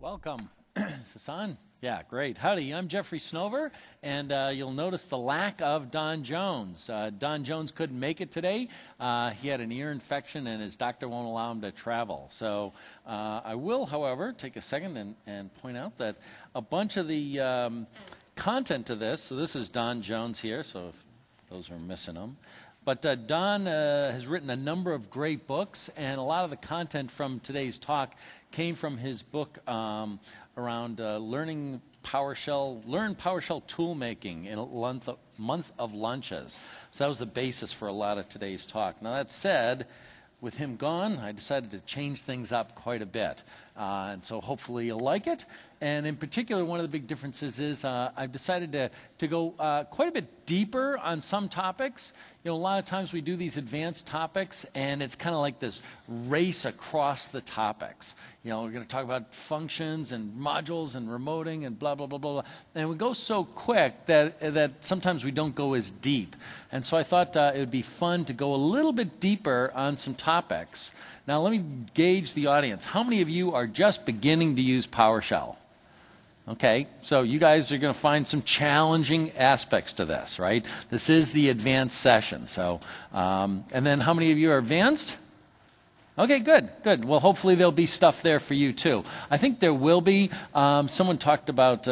Welcome. Is this on? Yeah, great. Howdy, I'm Jeffrey Snover, and you'll notice the lack of Don Jones. Don Jones couldn't make it today. He had an ear infection, and his doctor won't allow him to travel. So I will, however, take a second and point out that a bunch of the content to this, so this is Don Jones here, so if those are missing them. But Don has written a number of great books, and a lot of the content from today's talk came from his book around learn PowerShell tool making in a month of lunches. So that was the basis for a lot of today's talk. Now that said, with him gone, I decided to change things up quite a bit. And so hopefully you'll like it. And in particular, one of the big differences is I've decided to go quite a bit deeper on some topics. You know, a lot of times we do these advanced topics, and it's kind of like this race across the topics. You know, we're going to talk about functions and modules and remoting and blah, blah, blah, blah, blah. And we go so quick that sometimes we don't go as deep. And so I thought it would be fun to go a little bit deeper on some topics. Now, let me gauge the audience. How many of you are just beginning to use PowerShell? Okay, so you guys are going to find some challenging aspects to this, right? This is the advanced session. So, and then how many of you are advanced? Okay, good, good. Well, hopefully there'll be stuff there for you too. I think there will be. Someone talked about,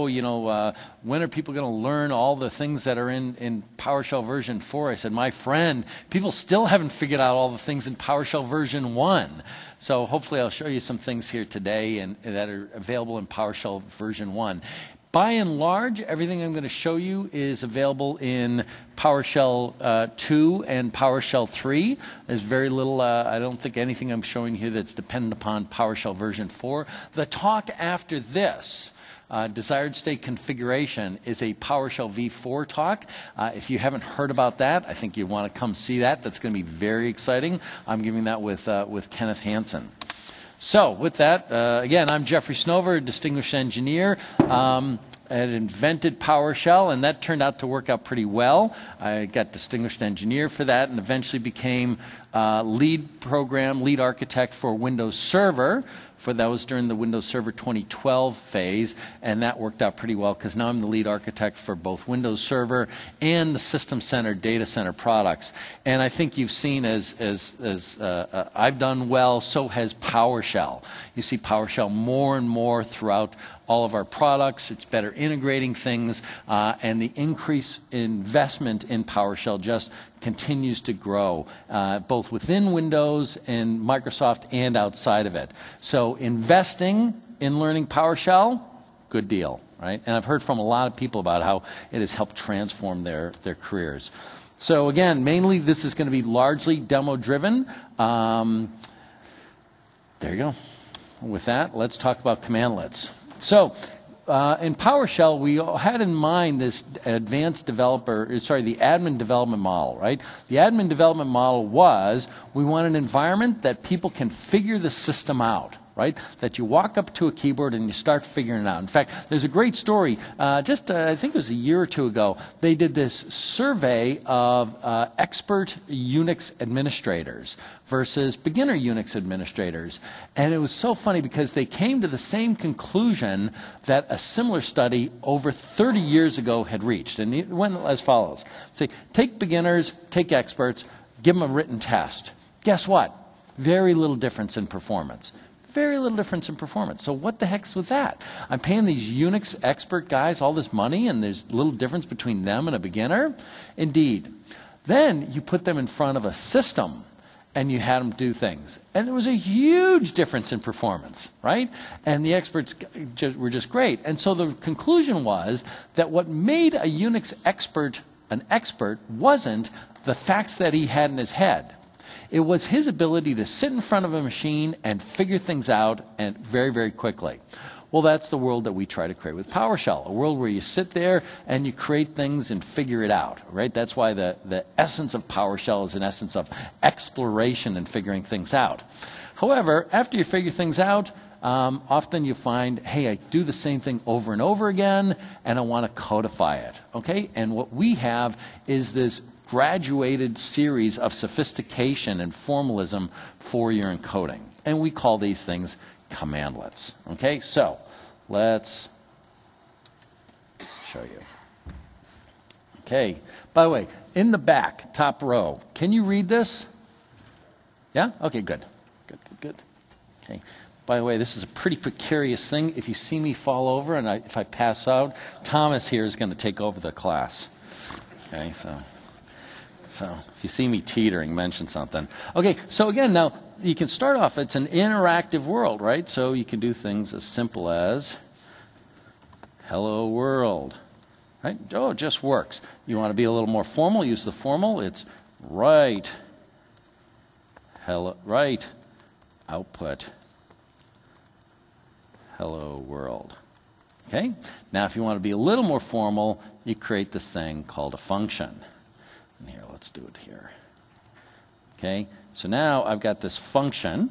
when are people going to learn all the things that are in PowerShell version 4? I said, my friend, people still haven't figured out all the things in PowerShell version 1. So hopefully I'll show you some things here today and that are available in PowerShell version 1. By and large, everything I'm going to show you is available in PowerShell 2 and PowerShell 3. There's very little, I don't think anything I'm showing here that's dependent upon PowerShell version 4. The talk after this, desired state configuration, is a PowerShell v4 talk. If you haven't heard about that, I think you want to come see that. That's going to be very exciting. I'm giving that with Kenneth Hansen. So with that, again, I'm Jeffrey Snover, distinguished engineer. I had invented PowerShell, and that turned out to work out pretty well. I got distinguished engineer for that, and eventually became lead architect for Windows Server. That was during the Windows Server 2012 phase, and that worked out pretty well because now I'm the lead architect for both Windows Server and the System Center Data Center products. And I think you've seen as I've done well, so has PowerShell. You see PowerShell more and more throughout all of our products. It's better integrating things, and the increased investment in PowerShell just continues to grow, both within Windows and Microsoft and outside of it. So investing in learning PowerShell, good deal, right? And I've heard from a lot of people about how it has helped transform their careers. So again, mainly this is going to be largely demo-driven. There you go. With that, let's talk about cmdlets. So in PowerShell, we had in mind this the admin development model, right? The admin development model was we want an environment that people can figure the system out, right? That you walk up to a keyboard and you start figuring it out. In fact, there's a great story. I think it was a year or two ago, they did this survey of expert Unix administrators versus beginner Unix administrators. And it was so funny because they came to the same conclusion that a similar study over 30 years ago had reached. And it went as follows. Say, take beginners, take experts, give them a written test. Guess what? Very little difference in performance. Very little difference in performance. So what the heck's with that? I'm paying these Unix expert guys all this money, and there's little difference between them and a beginner? Indeed. Then you put them in front of a system, and you had them do things. And there was a huge difference in performance, right? And the experts were just great. And so the conclusion was that what made a Unix expert an expert wasn't the facts that he had in his head. It was his ability to sit in front of a machine and figure things out and very, very quickly. Well, that's the world that we try to create with PowerShell, a world where you sit there and you create things and figure it out, right? That's why the essence of PowerShell is an essence of exploration and figuring things out. However, after you figure things out, often you find, hey, I do the same thing over and over again, and I want to codify it, okay? And what we have is this graduated series of sophistication and formalism for your encoding. And we call these things commandlets. Okay, so let's show you. Okay, by the way, in the back, top row, can you read this? Yeah? Okay, good. Good. Okay. By the way, this is a pretty precarious thing. If you see me fall over and if I pass out, Thomas here is going to take over the class. Okay, so if you see me teetering, mention something. Okay, so again, now you can start off, it's an interactive world, right? So you can do things as simple as hello world, right? Oh, it just works. You want to be a little more formal, use the formal. It's right, hello, right, output, hello world. Okay? Now, if you want to be a little more formal, you create this thing called a function. And here, let's do it here. Okay? So now I've got this function.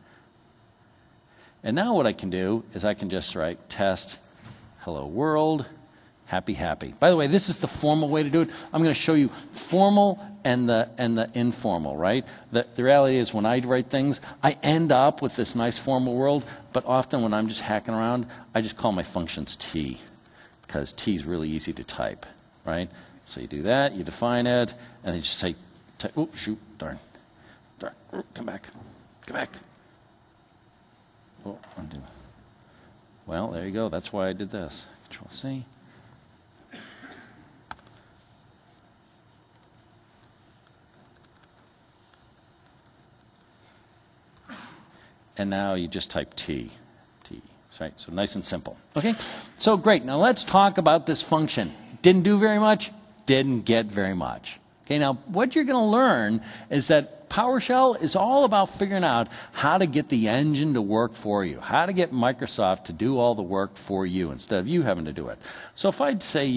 And now what I can do is I can just write test hello world, happy, happy. By the way, this is the formal way to do it. I'm going to show you formal and the informal, right? The reality is when I write things, I end up with this nice formal world, but often when I'm just hacking around, I just call my functions T, because T is really easy to type, right? So you do that, you define it, and then you just say, oh, shoot, darn, oh, come back. Oh, undo. Well, there you go. That's why I did this. Control C. And now you just type T. Right? So nice and simple. Okay? So great. Now let's talk about this function. Didn't do very much, didn't get very much. Okay, now what you're going to learn is that PowerShell is all about figuring out how to get the engine to work for you, how to get Microsoft to do all the work for you instead of you having to do it. So if I'd say,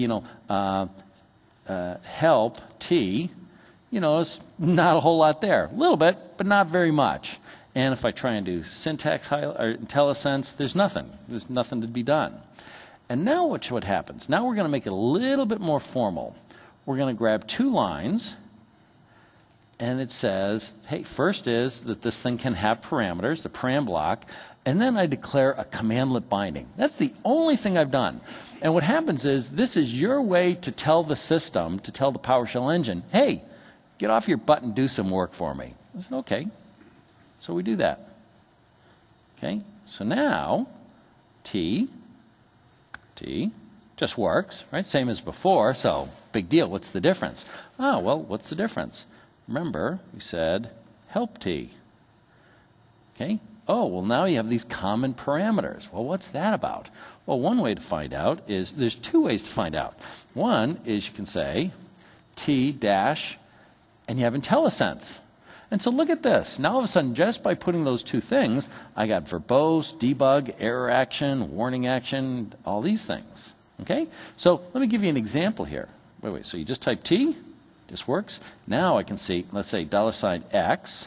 help T, it's not a whole lot there. A little bit, but not very much. And if I try and do syntax or IntelliSense, there's nothing. There's nothing to be done. And now what happens? Now we're going to make it a little bit more formal. We're going to grab 2 lines, and it says, hey, first is that this thing can have parameters, the param block, and then I declare a commandlet binding. That's the only thing I've done. And what happens is this is your way to tell the system, to tell the PowerShell engine, hey, get off your butt and do some work for me. I said, okay. So we do that. Okay, so now T just works, right? Same as before, so big deal. What's the difference? Oh, well, what's the difference? Remember, we said help T. Okay, oh, well, now you have these common parameters. Well, what's that about? Well, one way to find out is, there's 2 ways to find out. One is you can say T dash, and you have IntelliSense. And so look at this. Now all of a sudden, just by putting those 2 things, I got verbose, debug, error action, warning action, all these things. Okay? So let me give you an example here. Wait. So you just type T, just works. Now I can see, let's say $X,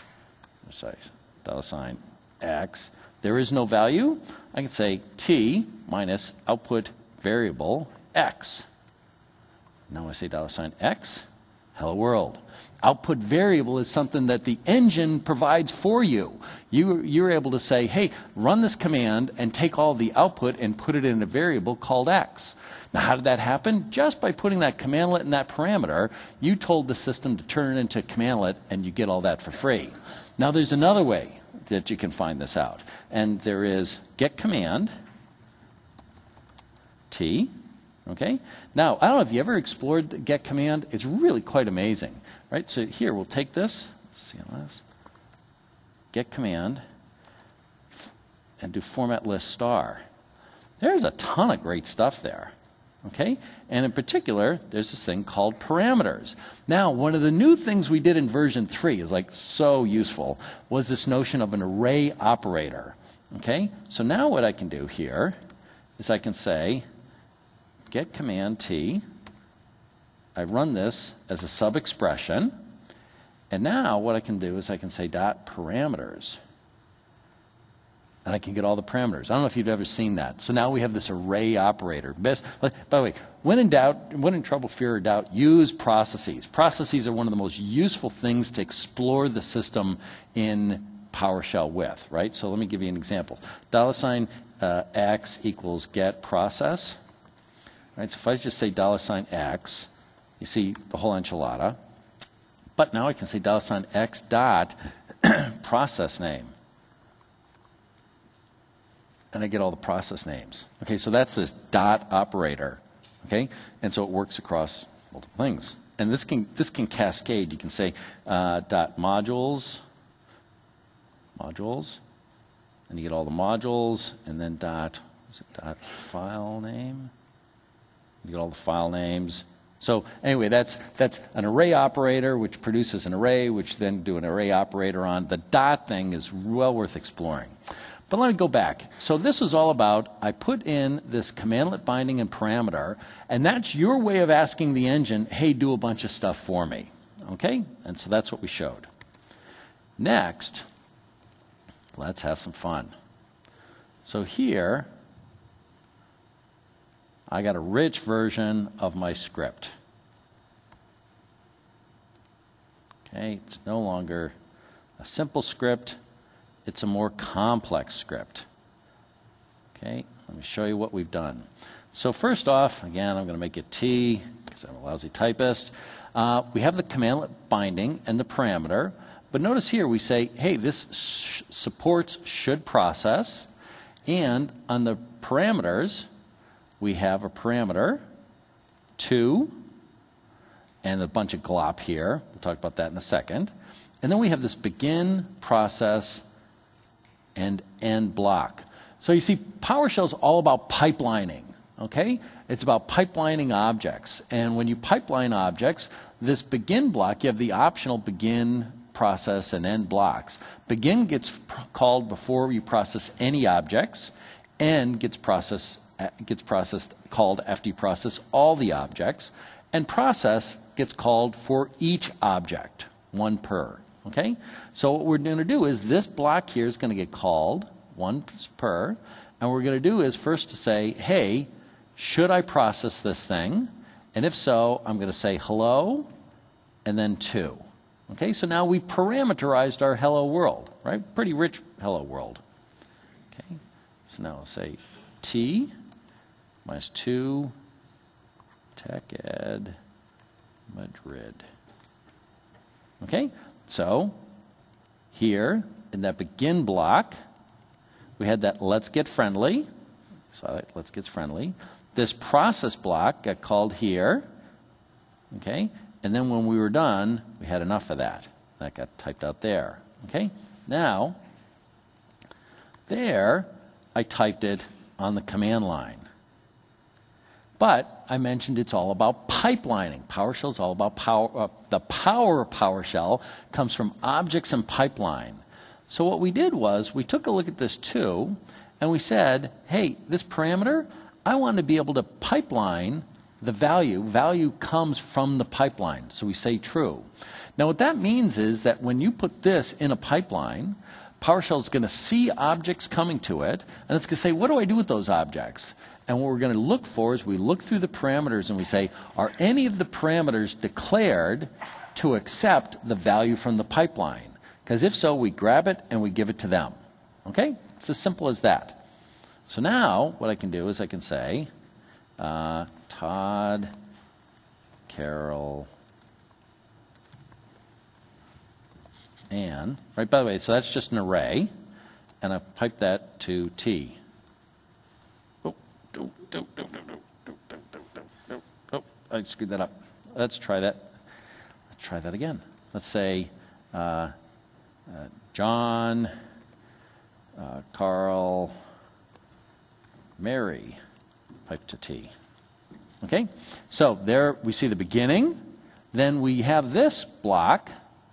$X, there is no value. I can say T minus output variable X. Now I say $X, hello world. Output variable is something that the engine provides for you. You're able to say, hey, run this command and take all the output and put it in a variable called X. Now, how did that happen? Just by putting that commandlet in that parameter, you told the system to turn it into a commandlet, and you get all that for free. Now, there's another way that you can find this out, and there is get command, T. Okay? Now, I don't know if you ever explored the get command. It's really quite amazing. Right? So here, we'll take this, CLS, get command, and do format list star. There's a ton of great stuff there. Okay? And in particular, there's this thing called parameters. Now, one of the new things we did in version 3 is like so useful, was this notion of an array operator. Okay? So now what I can do here is I can say, get command T, I run this as a sub-expression, and now what I can do is I can say dot parameters, and I can get all the parameters. I don't know if you've ever seen that. So now we have this array operator. By the way, when in trouble, fear, or doubt, use processes. Processes are one of the most useful things to explore the system in PowerShell with, right? So let me give you an example. $x equals get process. Right, so if I just say $x, you see the whole enchilada. But now I can say $x dot process name. And I get all the process names. Okay, so that's this dot operator. Okay, and so it works across multiple things. And this can cascade. You can say dot modules, and you get all the modules, and then dot file name. You get all the file names. So anyway, that's an array operator, which produces an array, which then do an array operator on. The dot thing is well worth exploring. But let me go back. So this was all about, I put in this commandlet binding and parameter, and that's your way of asking the engine, hey, do a bunch of stuff for me. Okay? And so that's what we showed. Next, let's have some fun. So here, I got a rich version of my script. Okay, it's no longer a simple script, it's a more complex script. Okay, let me show you what we've done. So first off, again, I'm going to make it T because I'm a lousy typist. We have the commandlet binding and the parameter, but notice here we say, hey, this supports should process, and on the parameters, we have a parameter, 2, and a bunch of glop here. We'll talk about that in a second. And then we have this begin, process, and end block. So you see, PowerShell is all about pipelining, okay? It's about pipelining objects. And when you pipeline objects, this begin block, you have the optional begin, process, and end blocks. Begin gets called before you process any objects. End gets processed called after you process all the objects, and process gets called for each object, one per. Okay? So what we're going to do is this block here is going to get called, one per, and what we're going to do is first to say, hey, should I process this thing? And if so, I'm going to say hello, and then 2. Okay? So now we parameterized our hello world, right? Pretty rich hello world. Okay? So now I'll say T minus 2, Tech Ed, Madrid. Okay, so here in that begin block, we had that let's get friendly. So let's get friendly. This process block got called here. Okay, and then when we were done, we had enough of that. That got typed out there. Okay, now there I typed it on the command line. But I mentioned it's all about pipelining. PowerShell is all about power. The power of PowerShell comes from objects and pipeline. So what we did was we took a look at this too, and we said, hey, this parameter, I want to be able to pipeline the value. Value comes from the pipeline. So we say true. Now what that means is that when you put this in a pipeline, PowerShell is going to see objects coming to it, and it's going to say, what do I do with those objects? And what we're going to look for is we look through the parameters and we say, are any of the parameters declared to accept the value from the pipeline? Because if so, we grab it and we give it to them. Okay? It's as simple as that. So now what I can do is I can say, Todd, Carol, Ann. Right, by the way, so that's just an array. And I pipe that to T. Oh, I screwed that up. Let's try that. Let's try that again. Let's say John, Carl, Mary, pipe to T. Okay? So there we see the beginning. Then we have this block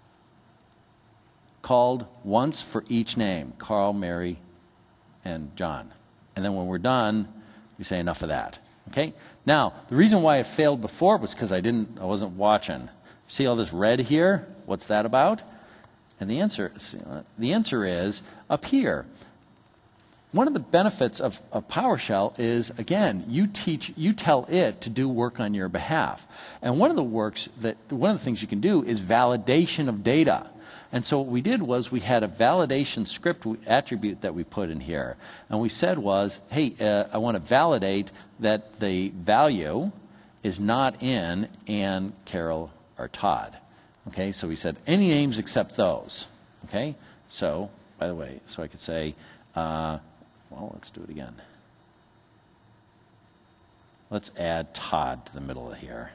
called once for each name, Carl, Mary, and John. And then when we're done, we say enough of that. Okay? Now, the reason why it failed before was because I wasn't watching. See all this red here? What's that about? And the answer is up here. one of the benefits of PowerShell is, again, you tell it to do work on your behalf. And one of the things you can do is validation of data. And so what we did was we had a validation script attribute that we put in here. And we said was, hey, I want to validate that the value is not in Ann, Carol, or Todd. Okay, so we said any names except those. Okay, so, by the way, so I could say, well, let's do it again. Let's add Todd to the middle of here.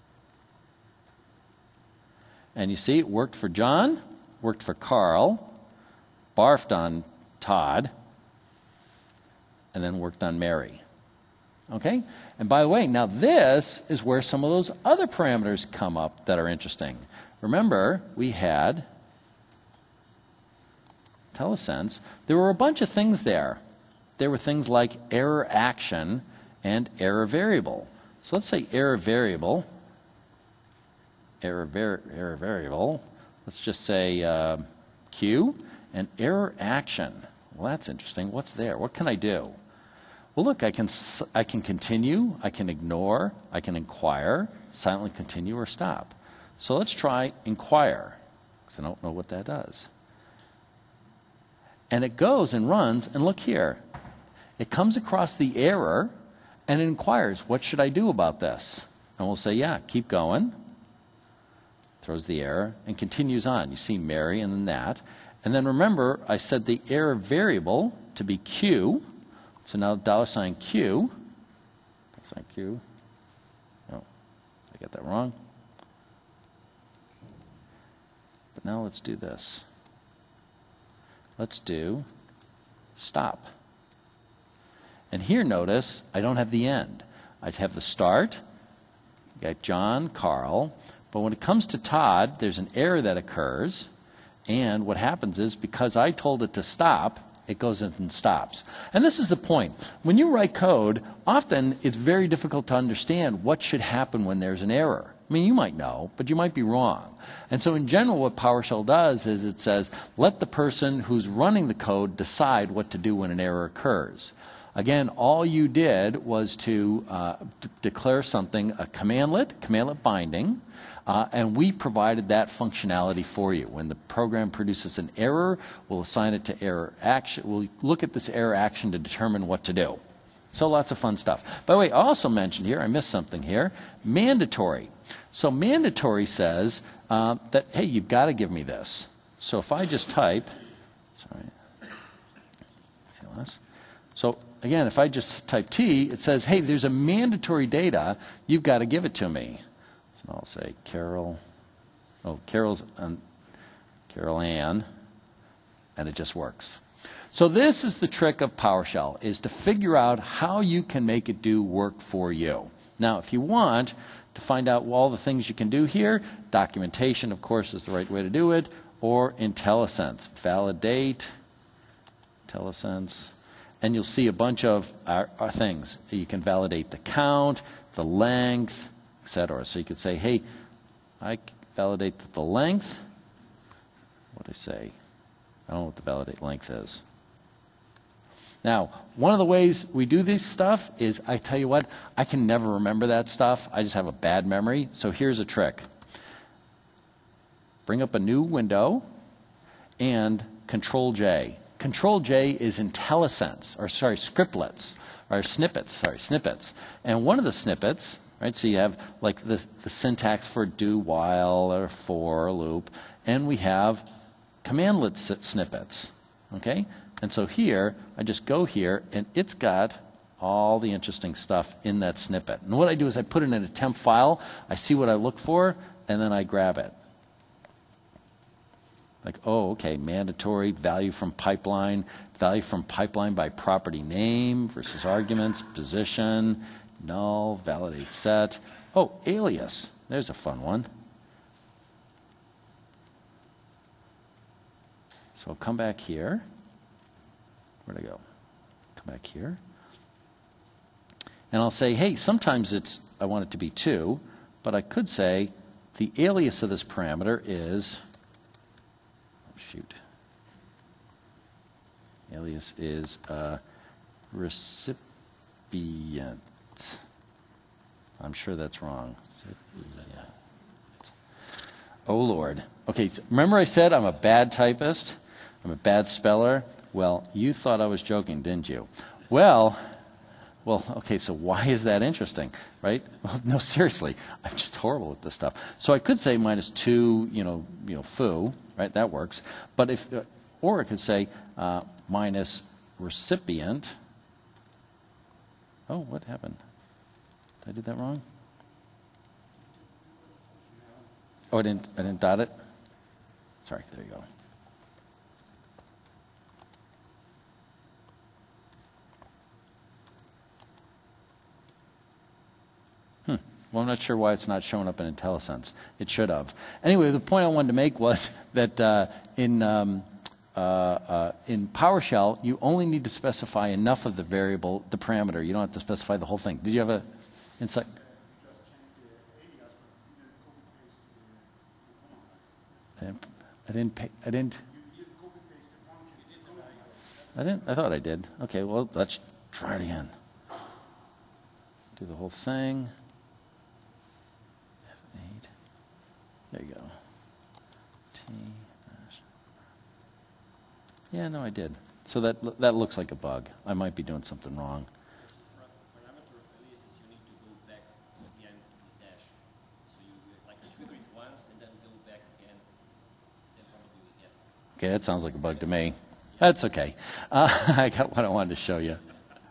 And you see, it worked for John, worked for Carl, barfed on Todd, and then worked on Mary. Okay? And by the way, now this is where some of those other parameters come up that are interesting. Remember, we had IntelliSense. There were a bunch of things there. There were things like error action and error variable. So let's say error variable. Error variable. Let's just say Q and error action. Well, that's interesting. What's there? What can I do? Well, look, I can continue, I can ignore, I can inquire, silently continue, or stop. So let's try inquire, because I don't know what that does. And it goes and runs, and look here. It comes across the error, and it inquires, what should I do about this? And we'll say, yeah, keep going. Throws the error, and continues on. You see Mary and then that. And then remember, I said the error variable to be Q. So now $Q. $Q. Oh, I got that wrong. But now let's do this. Let's do stop. And here, notice, I don't have the end. I'd have the start. You got John, Carl. But when it comes to Todd, there's an error that occurs. And what happens is, because I told it to stop, it goes in and stops. And this is the point. When you write code, often it's very difficult to understand what should happen when there's an error. I mean, you might know, but you might be wrong. And so in general, what PowerShell does is it says, let the person who's running the code decide what to do when an error occurs. Again, all you did was to declare something, a commandlet binding, and we provided that functionality for you. When the program produces an error, we'll assign it to error action. We'll look at this error action to determine what to do. So lots of fun stuff. By the way, I also mentioned here, I missed something here, mandatory. So mandatory says that, hey, you've got to give me this. So if I just type, so again, if I just type T, it says, hey, there's a mandatory data, you've got to give it to me. So I'll say Carol, Carol Ann, and it just works. So this is the trick of PowerShell, is to figure out how you can make it do work for you. Now, if you want to find out all the things you can do here, documentation, of course, is the right way to do it, or IntelliSense. Validate, IntelliSense, and you'll see a bunch of things. You can validate the count, the length, etc. So you could say, hey, I validate the length. What did I say? I don't know what the validate length is. Now, one of the ways we do this stuff is, I tell you what, I can never remember that stuff. I just have a bad memory. So here's a trick. Bring up a new window and Control-J. Control-J is IntelliSense, or sorry, scriptlets, or snippets. And one of the snippets, right, so you have like the syntax for do, while, or for, loop, and we have commandlet snippets, okay? And so here, I just go here, and it's got all the interesting stuff in that snippet. And what I do is I put it in a temp file, I see what I look for, and then I grab it. Like, oh, okay, mandatory, value from pipeline by property name versus arguments, position, null, validate set. Oh, alias, there's a fun one. So I'll come back here. Where'd I go? Come back here. And I'll say, hey, sometimes I want it to be 2, but I could say the alias of this parameter is, alias is recipient. I'm sure that's wrong. Recipient. Oh, Lord. Okay, so remember I said I'm a bad typist? I'm a bad speller? Well, you thought I was joking, didn't you? Well, okay, so why is that interesting, right? Well, no, seriously, I'm just horrible at this stuff. So I could say minus 2, foo, right? That works. But if, or I could say minus recipient. Oh, what happened? Did I do that wrong? Oh, I didn't dot it? Sorry, there you go. Well, I'm not sure why it's not showing up in IntelliSense. It should have. Anyway, the point I wanted to make was that in PowerShell, you only need to specify enough of the variable, the parameter. You don't have to specify the whole thing. Did you have a insight? I thought I did. Okay, well, let's try it again. Do the whole thing. F8. There you go. T. Yeah, no, I did. So that looks like a bug. I might be doing something wrong. Parameter of aliases, you need to go back again to the dash. So you like trigger it once and then go back again. Then probably we get. Okay, that sounds like a bug to me. That's okay. I got what I wanted to show you.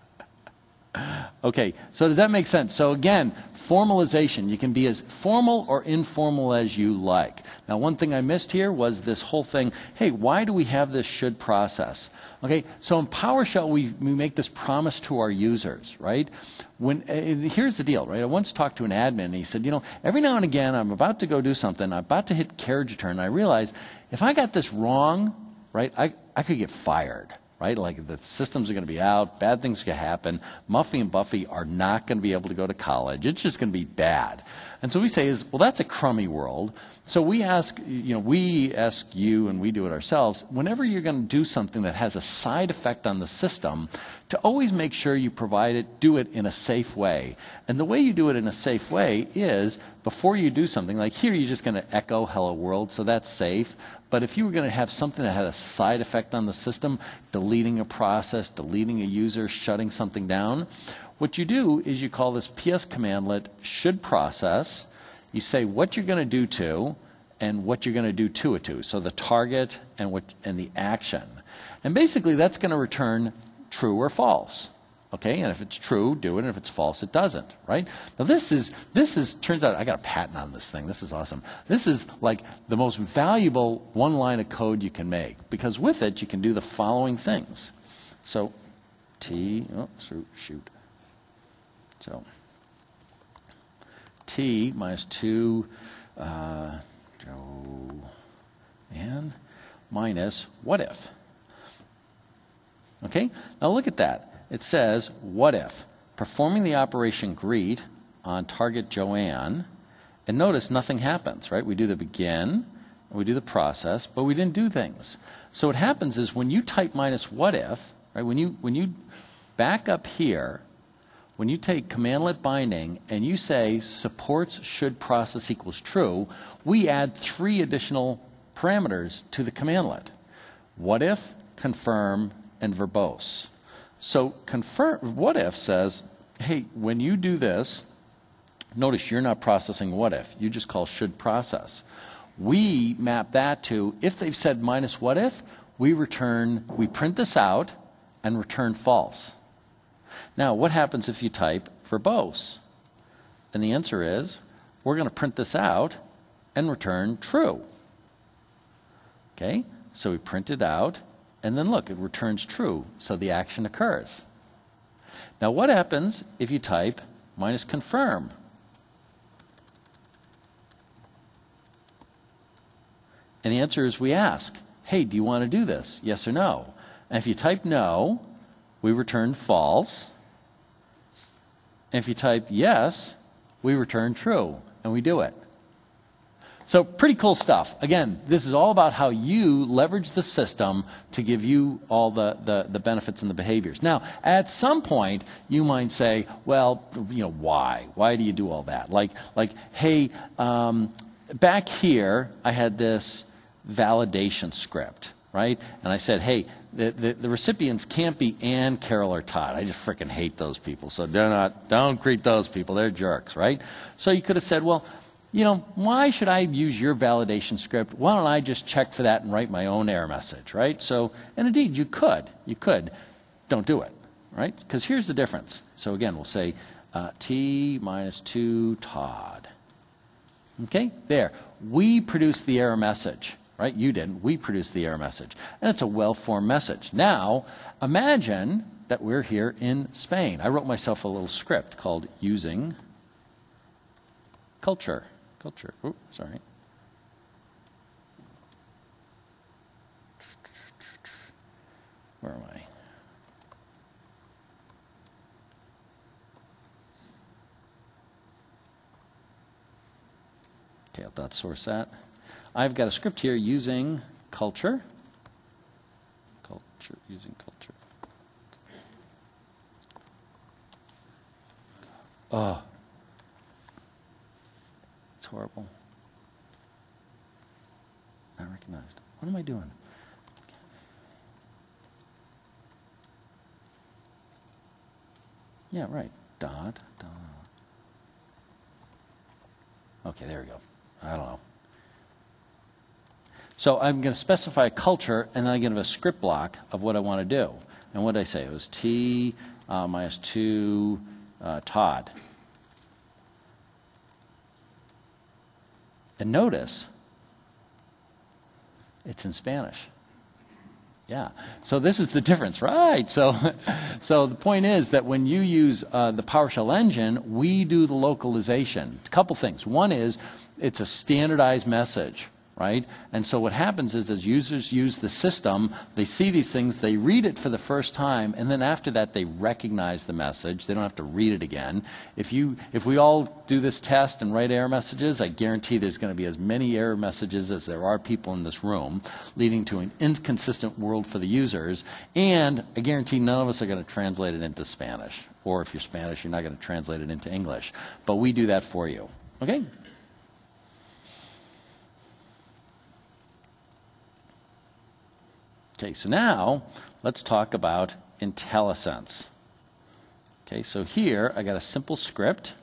Okay, so does that make sense? So again, formalization. You can be as formal or informal as you like. Now, one thing I missed here was this whole thing, hey, why do we have this should process? Okay, so in PowerShell, we make this promise to our users, right? Here's the deal, right? I once talked to an admin, and he said, every now and again, I'm about to go do something, I'm about to hit carriage return, and I realize if I got this wrong, right, I could get fired. Right? Like the systems are going to be out, bad things are going to happen. Muffy and Buffy are not going to be able to go to college. It's just going to be bad. And so we say well, that's a crummy world. So we ask you, and we do it ourselves, whenever you're going to do something that has a side effect on the system, to always make sure you do it in a safe way. And the way you do it in a safe way is, before you do something, like here you're just going to echo hello world, so that's safe. But if you were going to have something that had a side effect on the system, deleting a process, deleting a user, shutting something down, what you do is you call this PS commandlet should process. You say what you're going to do to and what you're going to do to it to. So the target and the action. And basically that's going to return true or false. Okay, and if it's true, do it, and if it's false, it doesn't, right? Now this is turns out, I got a patent on this thing. This is awesome. This is like the most valuable one line of code you can make, because with it, you can do the following things. So, shoot. So, T minus 2, Joe, and minus what if? Okay, now look at that. It says, what if? Performing the operation greet on target Joanne, and notice nothing happens, right? We do the begin, and we do the process, but we didn't do things. So what happens is when you type minus what if, right? When you back up here, when you take commandlet binding and you say supports should process equals true, we add 3 additional parameters to the commandlet. What if, confirm, and verbose. So what if says, hey, when you do this, notice you're not processing what if. You just call should process. We map that to, if they've said minus what if, we print this out and return false. Now, what happens if you type verbose? And the answer is, we're going to print this out and return true. Okay, so we print it out. And then look, it returns true, so the action occurs. Now what happens if you type minus confirm? And the answer is we ask, hey, do you want to do this? Yes or no? And if you type no, we return false. And if you type yes, we return true, and we do it. So pretty cool stuff. Again, this is all about how you leverage the system to give you all the benefits and the behaviors. Now, at some point, you might say, well, why? Why do you do all that? Like hey, back here, I had this validation script, right? And I said, hey, the recipients can't be Ann, Carol, or Todd. I just freaking hate those people. So don't greet those people. They're jerks, right? So you could have said, well, why should I use your validation script? Why don't I just check for that and write my own error message, right? So, and indeed, you could. Don't do it, right? Because here's the difference. So again, we'll say T minus 2 Todd. Okay, there. We produced the error message, right? You didn't. We produced the error message. And it's a well-formed message. Now, imagine that we're here in Spain. I wrote myself a little script called using culture. Oops, sorry. Where am I? Okay, I'll .source that. I've got a script here using culture. Using culture. Oh. It's horrible. Not recognized. What am I doing? Yeah, right. Dot. Okay, there we go. I don't know. So I'm going to specify a culture, and then I give a script block of what I want to do. And what did I say? It was T minus 2 Todd. And notice, it's in Spanish. Yeah. So this is the difference, right? So the point is that when you use the PowerShell engine, we do the localization. A couple things. One is it's a standardized message, right? And so what happens is as users use the system, they see these things, they read it for the first time, and then after that they recognize the message. They don't have to read it again. If we all do this test and write error messages, I guarantee there's going to be as many error messages as there are people in this room, leading to an inconsistent world for the users, and I guarantee none of us are going to translate it into Spanish. Or if you're Spanish, you're not going to translate it into English. But we do that for you. Okay? Okay, so now let's talk about IntelliSense. Okay, so here I got a simple script.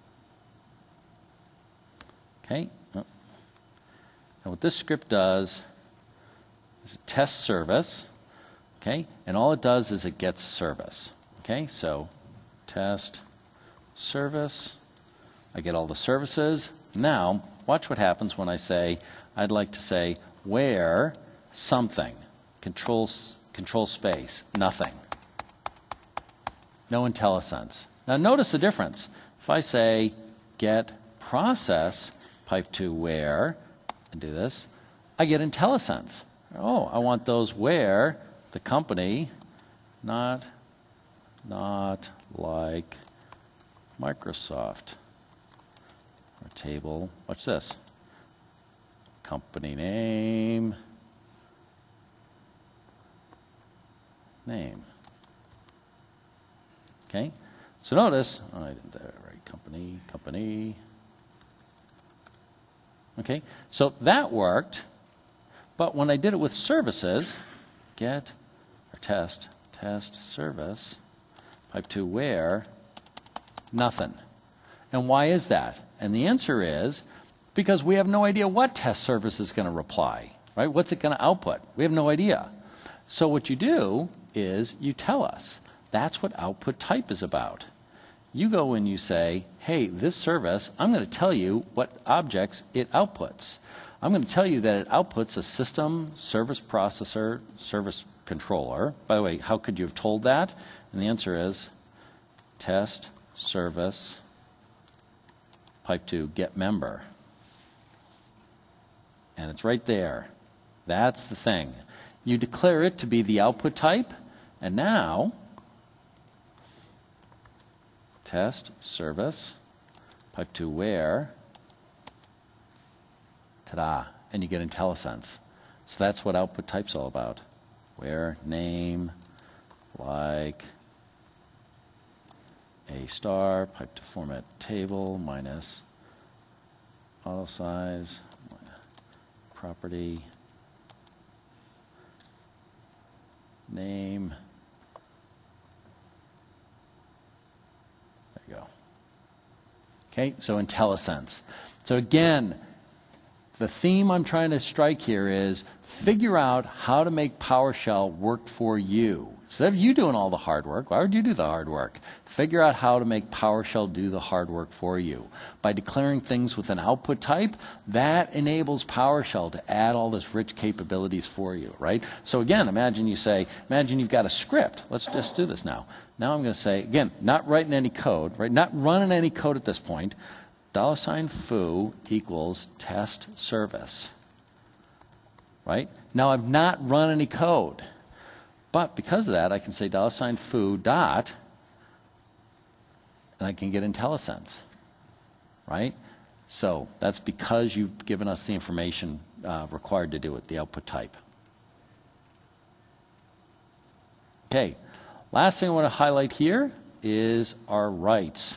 Okay, and what this script does is a test service. Okay, and all it does is it gets a service. Okay, so test service. I get all the services. Now, watch what happens when I say, I'd like to say where something. Control space, nothing. No IntelliSense. Now notice the difference. If I say get process pipe to where and do this, I get IntelliSense. Oh, I want those where the company, not like Microsoft. Or table, watch this. Company name. Okay, so notice, I did that right, company. Okay, so that worked, but when I did it with services, get or test service, pipe to where, nothing. And why is that? And the answer is because we have no idea what test service is going to reply, right? What's it going to output? We have no idea. So what you do is you tell us. That's what output type is about. You go and you say, hey, this service, I'm going to tell you what objects it outputs. I'm going to tell you that it outputs a system, service processor, service controller. By the way, how could you have told that? And the answer is test service pipe to get member. And it's right there. That's the thing. You declare it to be the output type, and now test service pipe to where Ta-da. And you get IntelliSense. So that's what output type's all about. Where name, like, a star, pipe to format table, minus auto size, property, name. There you go. Okay, so IntelliSense. So again, the theme I'm trying to strike here is figure out how to make PowerShell work for you. Instead of you doing all the hard work, why would you do the hard work? Figure out how to make PowerShell do the hard work for you. By declaring things with an output type, that enables PowerShell to add all this rich capabilities for you, right? So again, imagine you've got a script. Let's just do this now. Now I'm going to say, again, not writing any code, right? Not running any code at this point. $foo equals test service, right? Now I've not run any code. But because of that, I can say $foo dot, and I can get IntelliSense, right? So that's because you've given us the information required to do it, the output type. Okay, last thing I want to highlight here is our rights.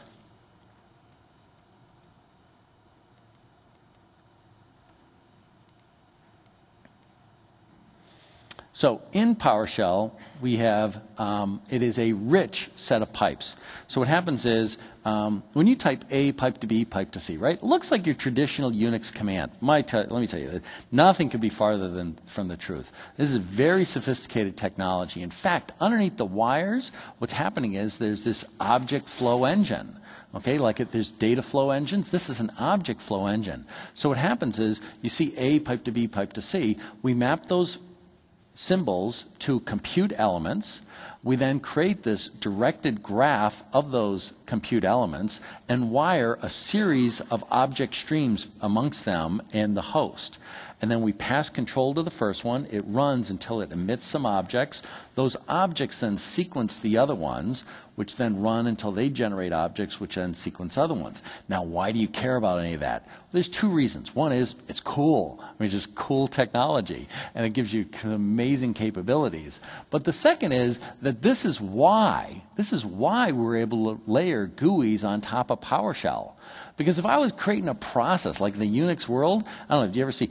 So in PowerShell, we have, it is a rich set of pipes. So what happens is, when you type A, pipe to B, pipe to C, right? It looks like your traditional Unix command. Let me tell you, nothing could be farther from the truth. This is very sophisticated technology. In fact, underneath the wires, what's happening is there's this object flow engine. Okay, like there's data flow engines. This is an object flow engine. So what happens is, you see A, pipe to B, pipe to C. We map those symbols to compute elements. We then create this directed graph of those compute elements and wire a series of object streams amongst them and the host. And then we pass control to the first one. It runs until it emits some objects. Those objects then sequence the other ones, which then run until they generate objects, which then sequence other ones. Now, why do you care about any of that? Well, there's two reasons. One is it's cool. I mean, it's just cool technology, and it gives you amazing capabilities. But the second is that this is why we're able to layer GUIs on top of PowerShell. Because if I was creating a process like the Unix world, I don't know, do you ever see,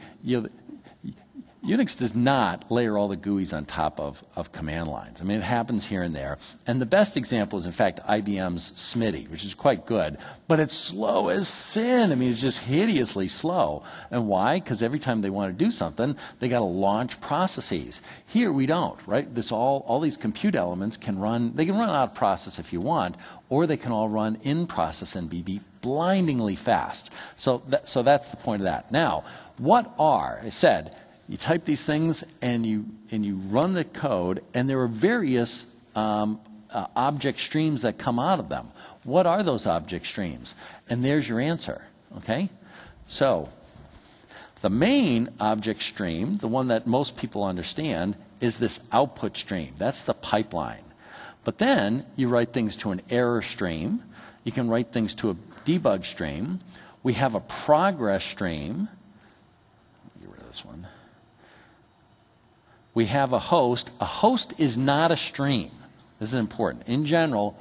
Unix does not layer all the GUIs on top of command lines. I mean, it happens here and there. And the best example is, in fact, IBM's SMIDI, which is quite good. But it's slow as sin. I mean, it's just hideously slow. And why? Because every time they want to do something, they got to launch processes. Here we don't, right? All these compute elements can run, they can run out of process if you want, or they can all run in process and be blindingly fast. So that's the point of that. Now, I said, you type these things and you run the code, and there are various object streams that come out of them. What are those object streams? And there's your answer, okay? So the main object stream, the one that most people understand, is this output stream. That's the pipeline. But then you write things to an error stream. You can write things to a debug stream. We have a progress stream. Get rid of this one. We have a host. A host is not a stream. This is important. In general,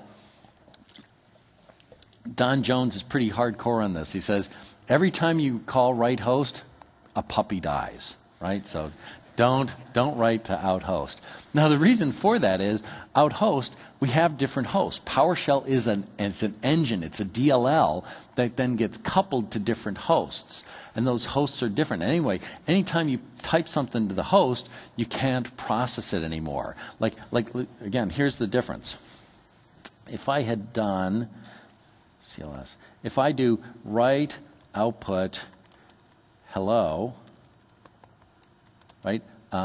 Don Jones is pretty hardcore on this. He says, every time you call write host, a puppy dies, right? So don't write to out host. Now the reason for that is out host, we have different hosts. PowerShell is an engine, it's a DLL that then gets coupled to different hosts. And those hosts are different. Anyway, anytime you type something to the host, you can't process it anymore. Like again, here's the difference. If I had done CLS, if I do write output hello, right?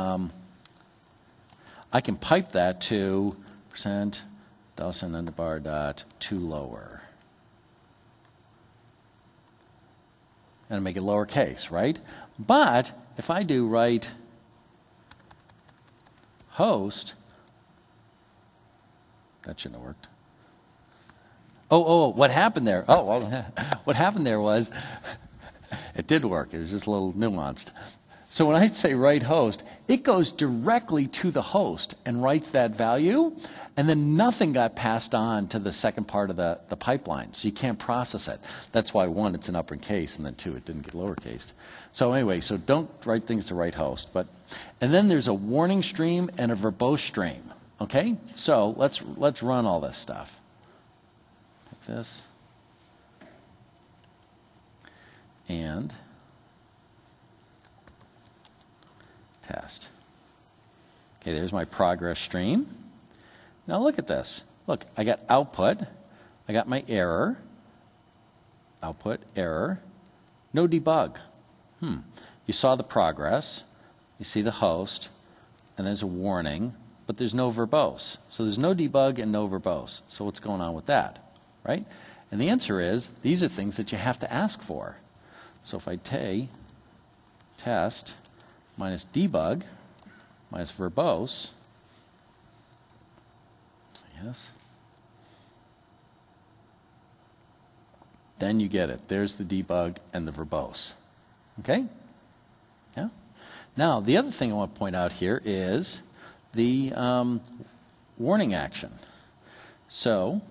I can pipe that to %$ $underbar dot to lower. And make it lowercase, right? But if I do write host, that shouldn't have worked. What happened there? What happened there was It did work. It was just a little nuanced. So when I say write host, it goes directly to the host and writes that value, and then nothing got passed on to the second part of the pipeline. So you can't process it. That's why, one, it's in uppercase, and then two, it didn't get lowercase. So anyway, so don't write things to write host. And then there's a warning stream and a verbose stream. Okay? So let's run all this stuff. Like this. And test. Okay, there's my progress stream. Now look at this. Look, I got output. I got my error. Output, error. No debug. You saw the progress. You see the host. And there's a warning. But there's no verbose. So there's no debug and no verbose. So what's going on with that? Right? And the answer is, these are things that you have to ask for. So if I take test minus debug minus verbose, yes, then you get it. There's the debug and the verbose. Okay? Yeah? Now, the other thing I want to point out here is the warning action. So,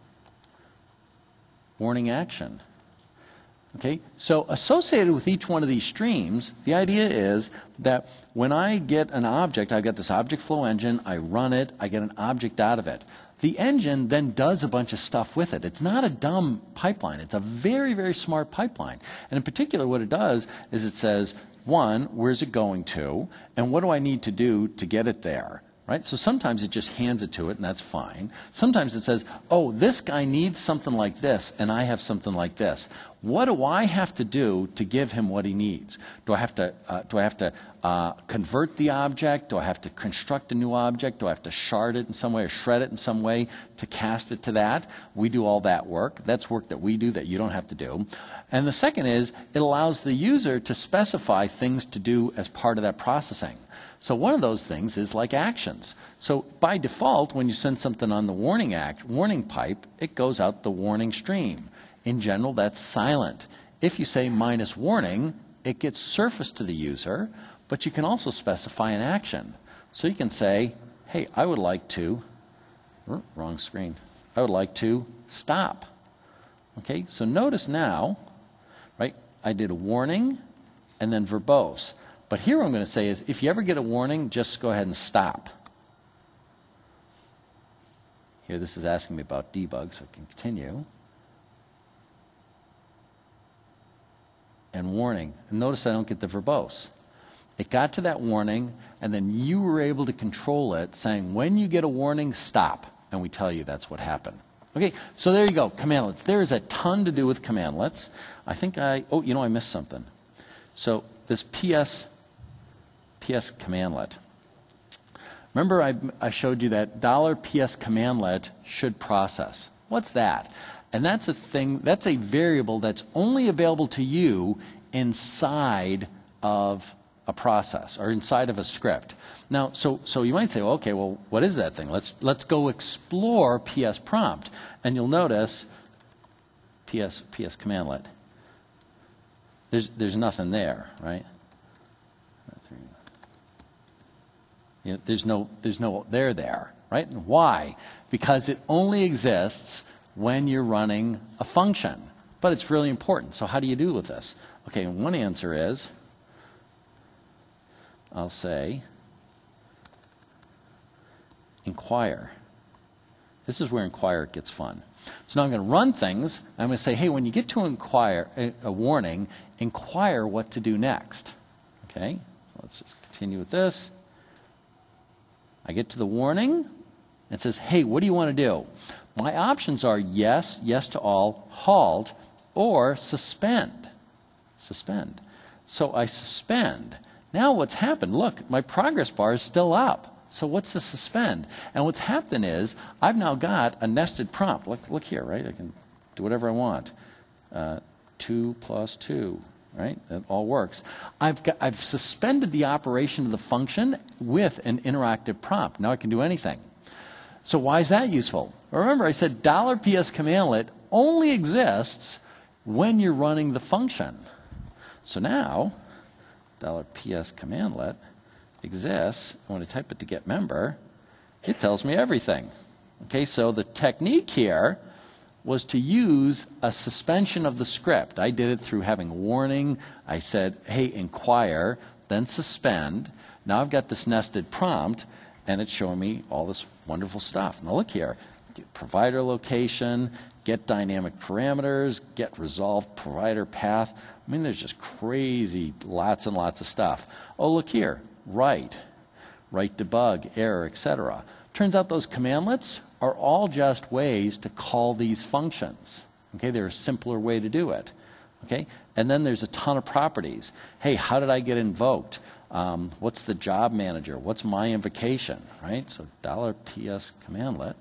warning action. Okay, so associated with each one of these streams, the idea is that when I get an object, I've got this object flow engine, I run it, I get an object out of it. The engine then does a bunch of stuff with it. It's not a dumb pipeline. It's a very, very smart pipeline. And in particular, what it does is it says, one, where's it going to, and what do I need to do to get it there? Right? So sometimes it just hands it to it, and that's fine. Sometimes it says, oh, this guy needs something like this, and I have something like this. What do I have to do to give him what he needs? Do I have to convert the object? Do I have to construct a new object? Do I have to shard it in some way or shred it in some way to cast it to that? We do all that work. That's work that we do that you don't have to do. And the second is, it allows the user to specify things to do as part of that processing. So one of those things is like actions. So by default, when you send something on the warning pipe, it goes out the warning stream. In general, that's silent. If you say minus warning, it gets surfaced to the user, but you can also specify an action. So you can say, hey, I would like to, wrong screen, I would like to stop. Okay, so notice now, right, I did a warning and then verbose. But here what I'm going to say is, if you ever get a warning, just go ahead and stop. Here, this is asking me about debug, so I can continue. And warning. And notice I don't get the verbose. It got to that warning, and then you were able to control it, saying, when you get a warning, stop. And we tell you that's what happened. Okay, so there you go, commandlets. There is a ton to do with commandlets. I think I missed something. So this PS commandlet. Remember I showed you that $PS commandlet should process. What's that? And that's a thing, that's a variable that's only available to you inside of a process or inside of a script. Now, so you might say, well, okay, well, what is that thing? Let's go explore PS prompt. And you'll notice PS commandlet. There's nothing there, right? You know, there's no there, right? And why? Because it only exists when you're running a function. But it's really important. So how do you do with this? Okay, one answer is, I'll say, inquire. This is where inquire gets fun. So now I'm going to run things. I'm going to say, hey, when you get to inquire a warning, inquire what to do next. Okay, so let's just continue with this. I get to the warning. It says, hey, what do you want to do? My options are yes, yes to all, halt, or suspend. Suspend. So I suspend. Now what's happened? Look, my progress bar is still up. So what's the suspend? And what's happened is I've now got a nested prompt. Look here, right? I can do whatever I want. 2 plus 2. Right? That all works. I've suspended the operation of the function with an interactive prompt. Now I can do anything. So why is that useful? Remember, I said $PS commandlet only exists when you're running the function. So now, $PS commandlet exists. When I type it to get member, it tells me everything. Okay, so the technique here was to use a suspension of the script. I did it through having a warning. I said, hey, inquire, then suspend. Now I've got this nested prompt, and it's showing me all this wonderful stuff. Now look here, get provider location, get dynamic parameters, get resolved provider path. I mean, there's just crazy, lots and lots of stuff. Oh, look here, write debug, error, etc. Turns out those commandlets are all just ways to call these functions. Okay, they're a simpler way to do it. Okay, and then there's a ton of properties. Hey, how did I get invoked? What's the job manager? What's my invocation? Right? So $PS commandlet.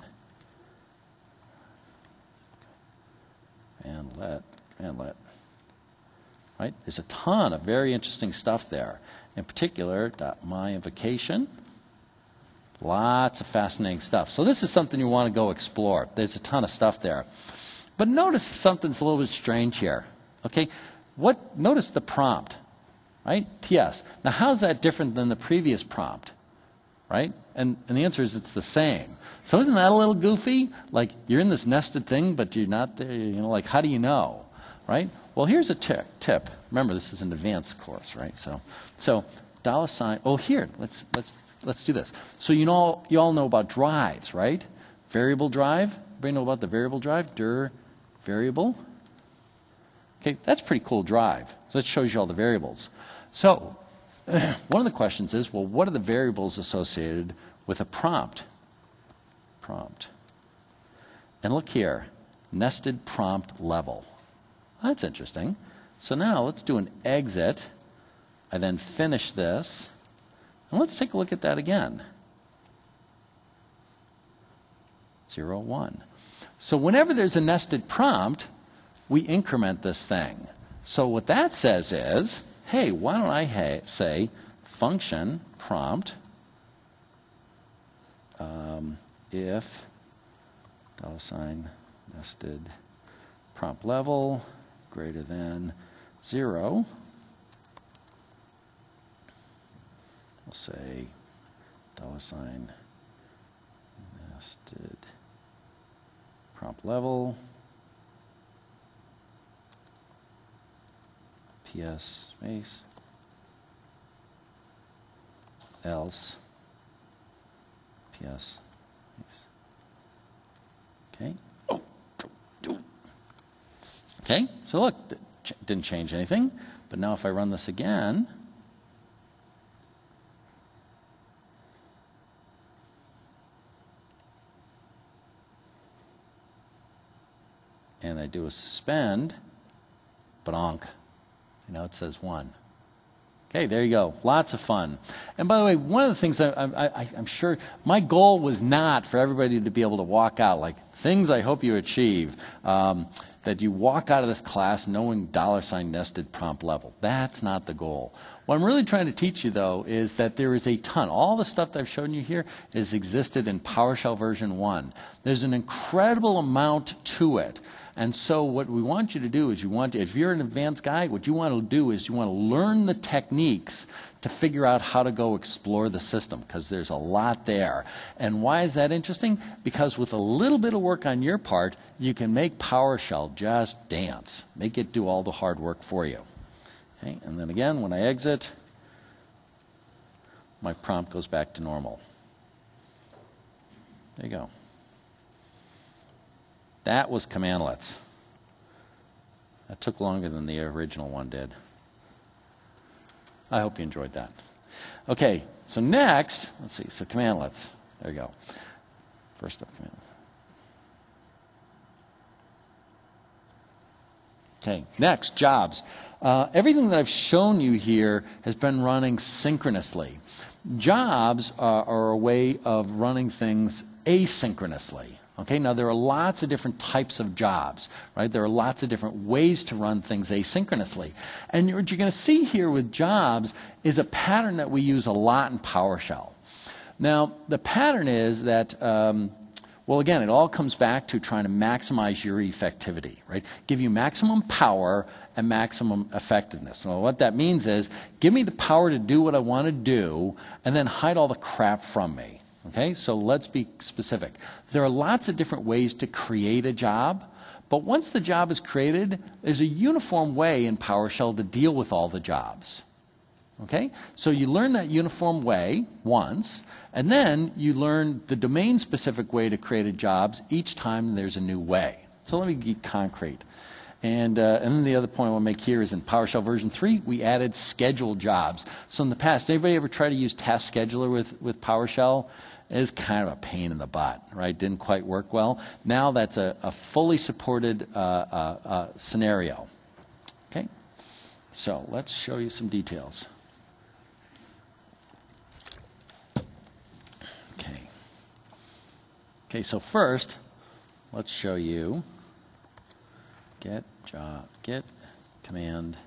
Commandlet. Right? There's a ton of very interesting stuff there. In particular, my invocation. Lots of fascinating stuff. So this is something you want to go explore. There's a ton of stuff there. But notice something's a little bit strange here. Okay? Notice the prompt. Right? PS. Now how's that different than the previous prompt? Right? And the answer is it's the same. So isn't that a little goofy? Like you're in this nested thing, but you're not there. You know, like how do you know? Right? Well, here's a tip. Remember, this is an advanced course, right? So $. Oh, here, let's do this. So you all know about drives, right? Variable drive. Everybody know about the variable drive? Dir variable. Okay, that's a pretty cool drive. So that shows you all the variables. So one of the questions is, well, what are the variables associated with a prompt? And look here, nested prompt level. That's interesting. So now let's do an exit. I then finish this. And let's take a look at that again. 0, 1. So whenever there's a nested prompt, we increment this thing. So what that says is, hey, why don't I say function prompt if $nested prompt level greater than 0. We'll say $nested prompt level PS space else PS space. Okay. Okay, so look, didn't change anything. But now if I run this again, and I do a suspend, badonk. See, now it says 1. Okay, there you go. Lots of fun. And by the way, one of the things I'm sure, my goal was not for everybody to be able to walk out, like things I hope you achieve, that you walk out of this class knowing $nested prompt level. That's not the goal. What I'm really trying to teach you, though, is that there is a ton. All the stuff that I've shown you here is existed in PowerShell version 1. There's an incredible amount to it. And so what we want you to do is if you're an advanced guy, what you want to do is you want to learn the techniques to figure out how to go explore the system, because there's a lot there. And why is that interesting? Because with a little bit of work on your part, you can make PowerShell just dance. Make it do all the hard work for you. Okay? And then again, when I exit, my prompt goes back to normal. There you go. That was commandlets. That took longer than the original one did. I hope you enjoyed that. Okay, so next, let's see, so commandlets. There you go. First up, commandlet. Okay, next, jobs. Everything that I've shown you here has been running synchronously. Jobs are a way of running things asynchronously. Okay, now there are lots of different types of jobs, right? There are lots of different ways to run things asynchronously. And what you're going to see here with jobs is a pattern that we use a lot in PowerShell. Now, the pattern is that Well, again, it all comes back to trying to maximize your effectivity, right? Give you maximum power and maximum effectiveness. So what that means is give me the power to do what I want to do and then hide all the crap from me. Okay, so let's be specific. There are lots of different ways to create a job, but once the job is created, there's a uniform way in PowerShell to deal with all the jobs. Okay, so you learn that uniform way once, and then you learn the domain-specific way to create a jobs each time there's a new way. So let me get concrete. And then the other point I want to make here is in PowerShell version 3, we added scheduled jobs. So in the past, anybody ever try to use Task Scheduler with PowerShell? It is kind of a pain in the butt, right? Didn't quite work well. Now that's a fully supported scenario. Okay, so let's show you some details. Okay, so first, let's show you get command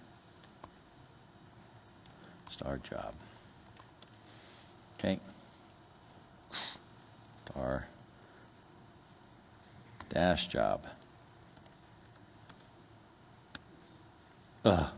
start job. Okay, star dash job. There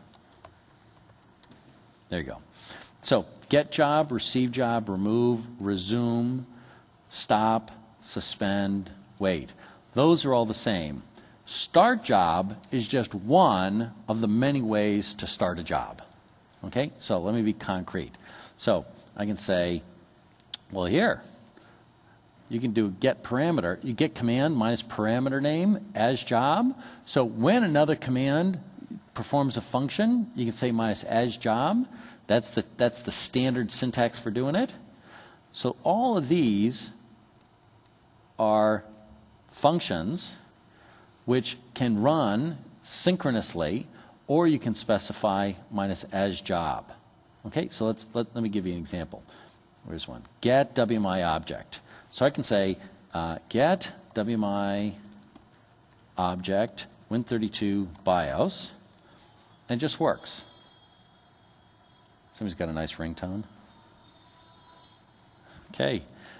you go. So get job, receive job, remove, resume, stop, suspend, wait. Those are all the same. Start job is just one of the many ways to start a job. Okay, so let me be concrete. So I can say, well, here, you can do get parameter. You get command minus parameter name as job. So when another command performs a function, you can say minus as job. That's the standard syntax for doing it. So all of these are functions which can run synchronously, or you can specify minus as job. Okay, so let me give you an example. Where's one? Get WMI object. So I can say get WMI object Win32 BIOS, and it just works. Somebody's got a nice ringtone. Okay.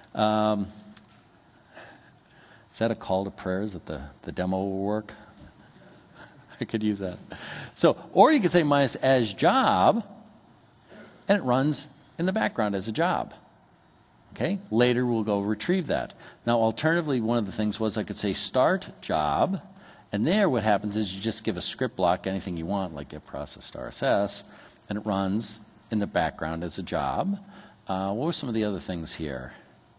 Is that a call to prayers that the demo will work? I could use that. So, or you could say minus as job, and it runs in the background as a job. Okay? Later we'll go retrieve that. Now, alternatively, one of the things was I could say start job, and there what happens is you just give a script block anything you want, like get process *ss, and it runs in the background as a job. What were some of the other things here?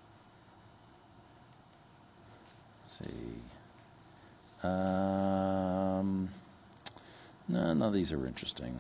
See. No, these are interesting.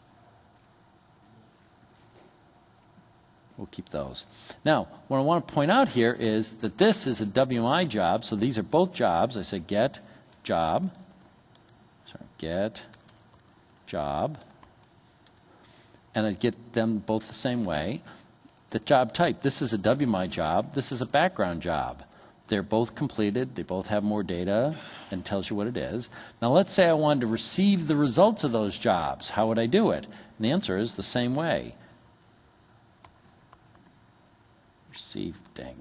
We'll keep those. Now, what I want to point out here is that this is a WMI job, so these are both jobs. I say get job, get job, and I get them both the same way. The job type, this is a WMI job, this is a background job. They're both completed, they both have more data and tells you what it is. Now let's say I wanted to receive the results of those jobs. How would I do it? And the answer is the same way. Receive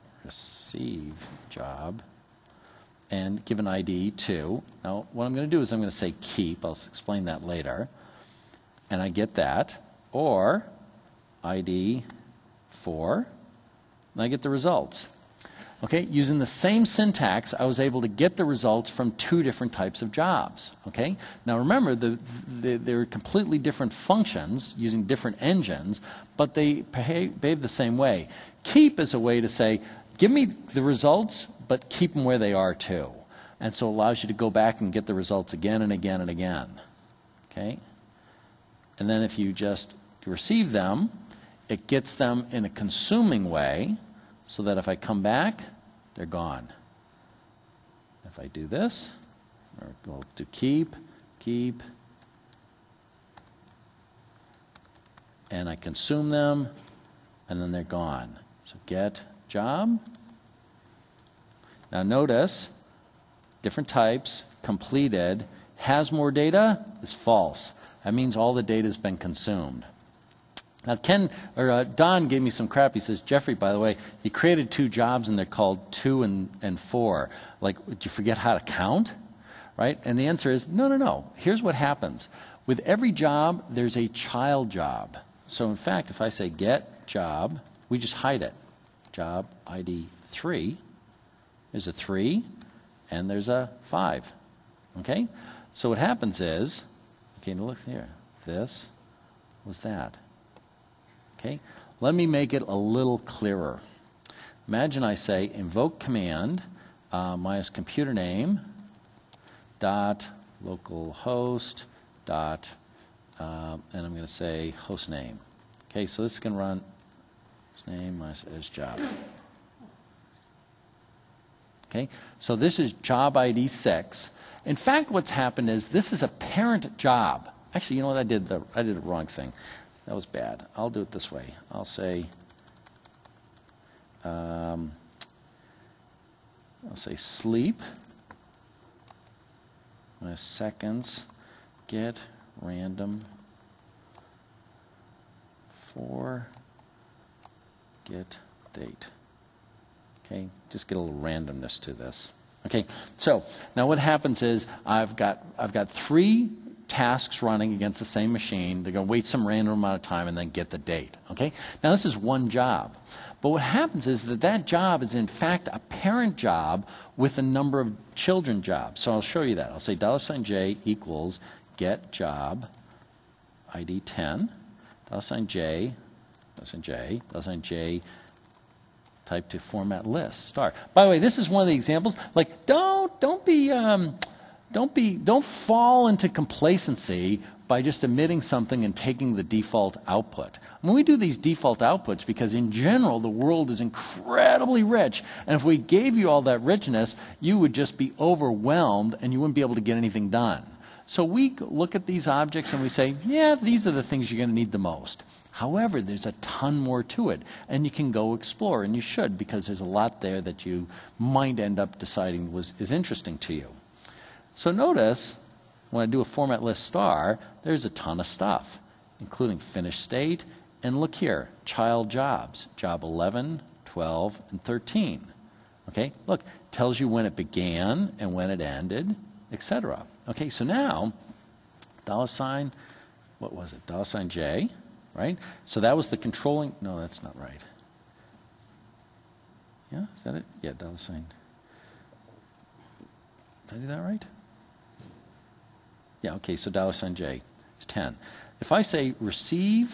job, and give an ID to. Now what I'm going to do is I'm going to say keep, I'll explain that later, and I get that, or ID for, and I get the results. Okay, using the same syntax, I was able to get the results from two different types of jobs. Okay, now remember, they're completely different functions using different engines, but they behave the same way. Keep is a way to say, give me the results, but keep them where they are too. And so it allows you to go back and get the results again and again and again. Okay, and then if you just receive them, it gets them in a consuming way, so that if I come back, they're gone. If I do this, or we'll do keep, and I consume them, and then they're gone. So get job. Now notice, different types, completed, has more data, is false. That means all the data has been consumed. Now, Don gave me some crap. He says, Jeffrey, by the way, you created 2 jobs and they're called 2 and 4. Like, did you forget how to count? Right? And the answer is, no. Here's what happens. With every job, there's a child job. So, in fact, if I say get job, we just hide it. Job ID 3. There's a 3 and there's a 5. Okay? So what happens is, okay, now look here. This was that. Okay, let me make it a little clearer. Imagine I say invoke command minus computer name dot localhost dot and I'm going to say host name. Okay, so this is going to run host name minus as job. Okay, so this is job ID 6. In fact, what's happened is this is a parent job. Actually, you know what? I did the wrong thing. That was bad. I'll do it this way. I'll say sleep minus seconds get random for get date. Okay, just get a little randomness to this. Okay, so now what happens is I've got 3 tasks running against the same machine. They're going to wait some random amount of time and then get the date. Okay? Now this is one job. But what happens is that job is in fact a parent job with a number of children jobs. So I'll show you that. I'll say $J equals get job ID 10, $J, $J, type to format list, star. By the way, this is one of the examples. Like, don't fall into complacency by just emitting something and taking the default output. When we do these default outputs, because in general the world is incredibly rich, and if we gave you all that richness, you would just be overwhelmed and you wouldn't be able to get anything done. So we look at these objects and we say, yeah, these are the things you're going to need the most. However, there's a ton more to it, and you can go explore, and you should, because there's a lot there that you might end up deciding is interesting to you. So notice, when I do a format list star, there's a ton of stuff, including finished state, and look here, child jobs, job 11, 12, and 13. Okay, look, tells you when it began and when it ended, etc. Okay, so now, $, what was it, $J, right? So that was the controlling, no, that's not right. Yeah, is that it? Yeah, $. Did I do that right? Yeah, okay, so $J is 10. If I say receive,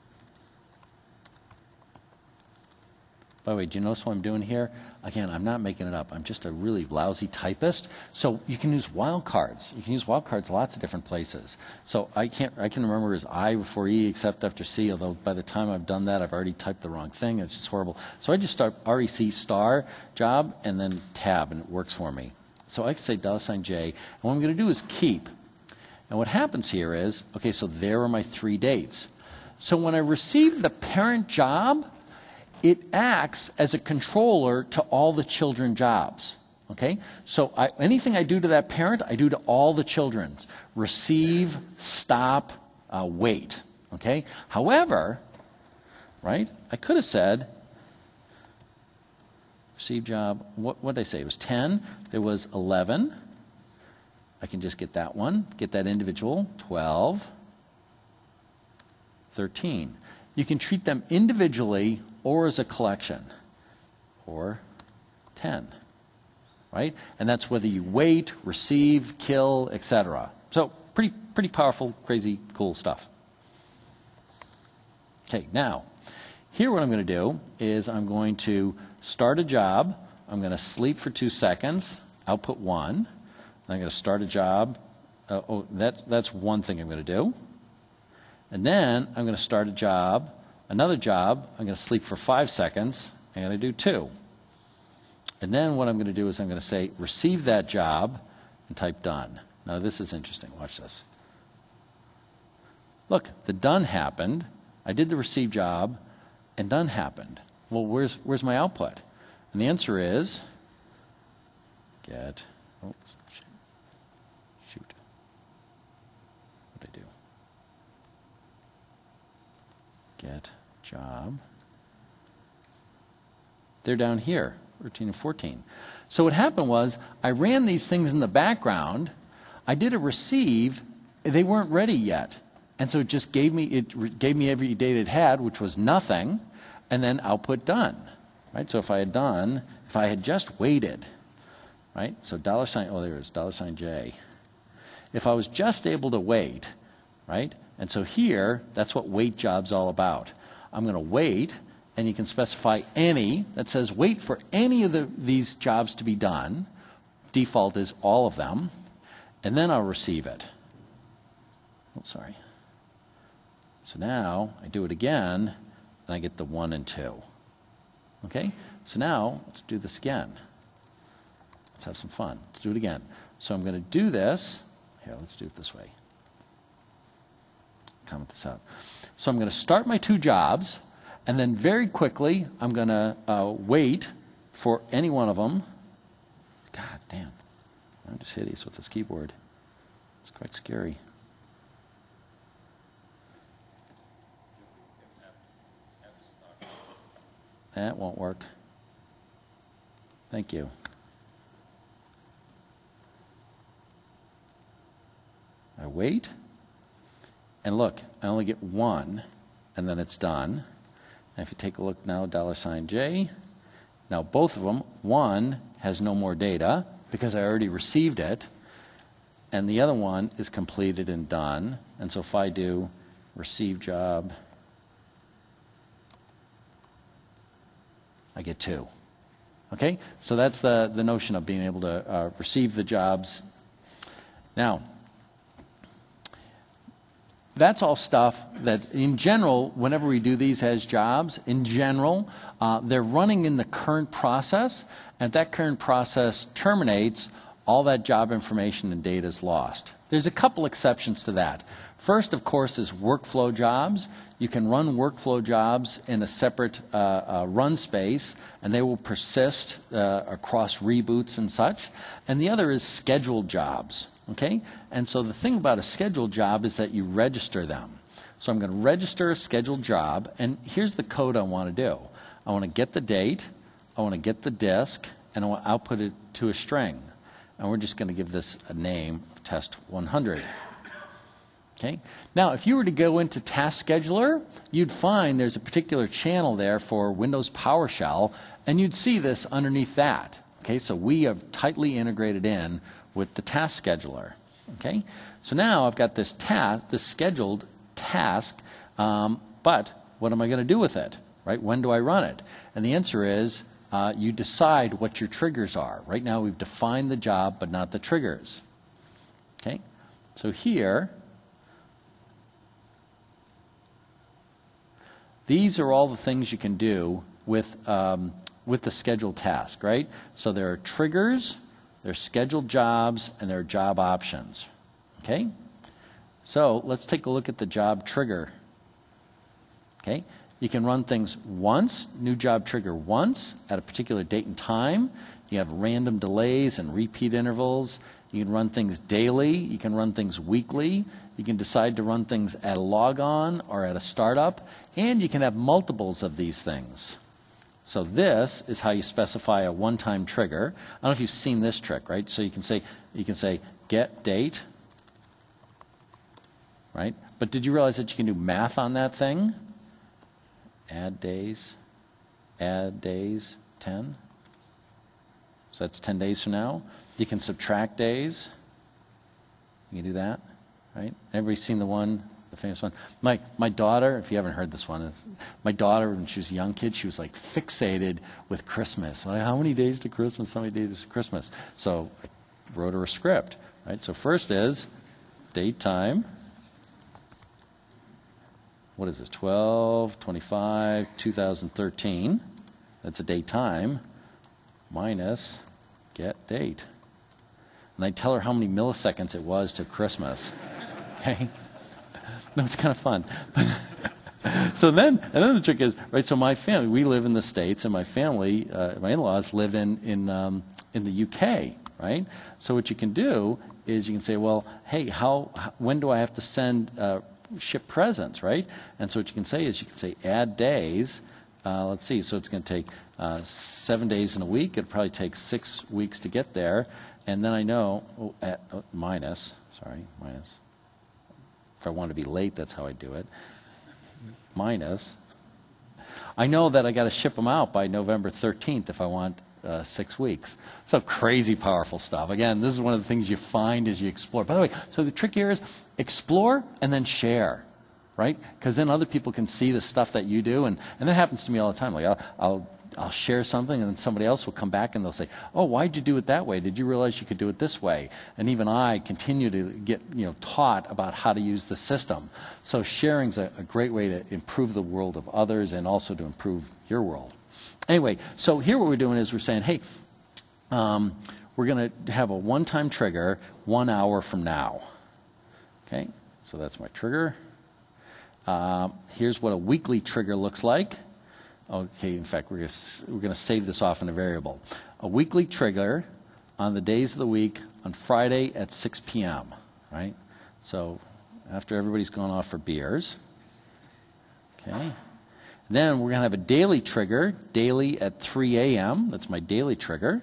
by the way, do you notice what I'm doing here? Again, I'm not making it up. I'm just a really lousy typist. So you can use wildcards. You can use wildcards lots of different places. So I can remember as I before E except after C, although by the time I've done that, I've already typed the wrong thing. It's just horrible. So I just start REC star job and then tab, and it works for me. So I can say $J, and what I'm going to do is keep. And what happens here is, okay, so there are my 3 dates. So when I receive the parent job, it acts as a controller to all the children jobs. Okay? So anything I do to that parent, I do to all the children's. Receive, stop, wait. Okay? However, right, I could have said, receive job, what did I say? It was 10. There was 11. I can just get that one, get that individual, 12, 13. You can treat them individually or as a collection, or 10, right? And that's whether you wait, receive, kill, etc. So pretty powerful, crazy, cool stuff. Okay, now, here what I'm going to do is I'm going to start a job. I'm going to sleep for 2 seconds, output 1. I'm going to start a job. That's one thing I'm going to do. And then I'm going to start a job, another job. I'm going to sleep for 5 seconds. I'm going to do 2. And then what I'm going to do is I'm going to say receive that job and type done. Now this is interesting. Watch this. Look, the done happened. I did the receive job, and done happened. Well, where's my output? And the answer is get. Oh, shoot. What did I do? job. They're down here, 13 and 14. So what happened was I ran these things in the background. I did a receive. They weren't ready yet. And so it just gave me every data it had, which was nothing, and then output done. Right? So if I had just waited, right? So $, oh, there it is, $J. If I was just able to wait, right? And so here, that's what wait job's all about. I'm going to wait, and you can specify any that says wait for any of these jobs to be done. Default is all of them, and then I'll receive it. Oh, sorry. So now I do it again, and I get the 1 and 2. Okay? So now let's do this again. Let's have some fun. Let's do it again. So I'm going to do this. Here, let's do it this way. Comment this out. So I'm going to start my 2 jobs, and then very quickly I'm going to wait for any one of them. God damn. I'm just hideous with this keyboard. It's quite scary. That won't work. Thank you. I wait, and look, I only get 1, and then it's done. And if you take a look now, $J, now both of them, 1 has no more data because I already received it, and the other one is completed and done. And so if I do receive job, I get 2. Okay? So that's the notion of being able to receive the jobs. Now, that's all stuff that, in general, whenever we do these as jobs, in general, they're running in the current process, and that current process terminates, all that job information and data is lost. There's a couple exceptions to that. First, of course, is workflow jobs. You can run workflow jobs in a separate run space, and they will persist across reboots and such. And the other is scheduled jobs. Okay? And so the thing about a scheduled job is that you register them. So I'm going to register a scheduled job, and here's the code I want to do. I want to get the date, I want to get the disk, and I want to output it to a string. And we're just going to give this a name, test 100. Okay? Now, if you were to go into Task Scheduler, you'd find there's a particular channel there for Windows PowerShell, and you'd see this underneath that. Okay? So we have tightly integrated in with the Task Scheduler. Okay? So now I've got this scheduled task, but what am I going to do with it? Right? When do I run it? And the answer is you decide what your triggers are. Right now we've defined the job but not the triggers. Okay? So here, these are all the things you can do with the scheduled task, right? So there are triggers, there are scheduled jobs, and there are job options. Okay? So let's take a look at the job trigger. Okay? You can run things once, new job trigger once, at a particular date and time. You have random delays and repeat intervals. You can run things daily. You can run things weekly. You can decide to run things at a logon or at a startup. And you can have multiples of these things. So this is how you specify a one-time trigger. I don't know if you've seen this trick, right? So you can say get date, right? But did you realize that you can do math on that thing? Add days, 10. So that's 10 days from now. You can subtract days. You can do that, right? Everybody's seen the famous one. My daughter, if you haven't heard this one, my daughter, when she was a young kid, she was like fixated with Christmas. Like, how many days to Christmas? How many days to Christmas? So I wrote her a script, right? So first is date time. What is this? 12/25/2013. That's a date time minus get date. And I tell her how many milliseconds it was to Christmas. Okay? No, it's kind of fun. So then the trick is, right, so my family, we live in the States, and my family, my in-laws live in the UK, right? So what you can do is you can say, well, hey, when do I have to send ship presents, right? And so what you can say is you can say add days. Let's see, so it's going to take 7 days in a week. It'll probably take 6 weeks to get there. And then I know, minus. If I want to be late, that's how I do it. Minus. I know that I got to ship them out by November 13th if I want 6 weeks. So crazy powerful stuff. Again, this is one of the things you find as you explore. By the way, so the trick here is explore and then share, right? Because then other people can see the stuff that you do, and that happens to me all the time. Like I'll share something, and then somebody else will come back and they'll say, "Oh, why'd you do it that way? Did you realize you could do it this way?" And even I continue to get taught about how to use the system. So sharing's a great way to improve the world of others and also to improve your world. Anyway, so here what we're doing is we're saying, hey, we're going to have a one-time trigger 1 hour from now. Okay, so that's my trigger. Here's what a weekly trigger looks like. Okay, in fact, we're going to save this off in a variable. A weekly trigger on the days of the week on Friday at 6 p.m., right? So after everybody's gone off for beers. Okay. Then we're going to have a daily trigger, daily at 3 a.m. That's my daily trigger.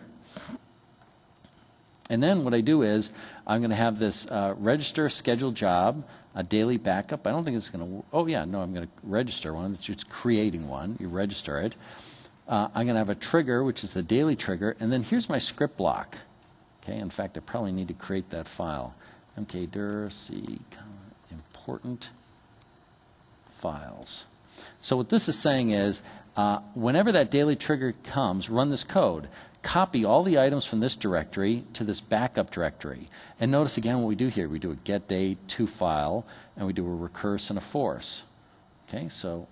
And then what I do is I'm going to have this register scheduled job, a daily backup. I don't think it's going to, I'm going to register one. It's just creating one. You register it. I'm going to have a trigger, which is the daily trigger. And then here's my script block. Okay, in fact, I probably need to create that file. mkdir c important files. So what this is saying is whenever that daily trigger comes, run this code. Copy all the items from this directory to this backup directory. And notice again what we do here. We do a get date to file, and we do a recurse and a force. Okay, so,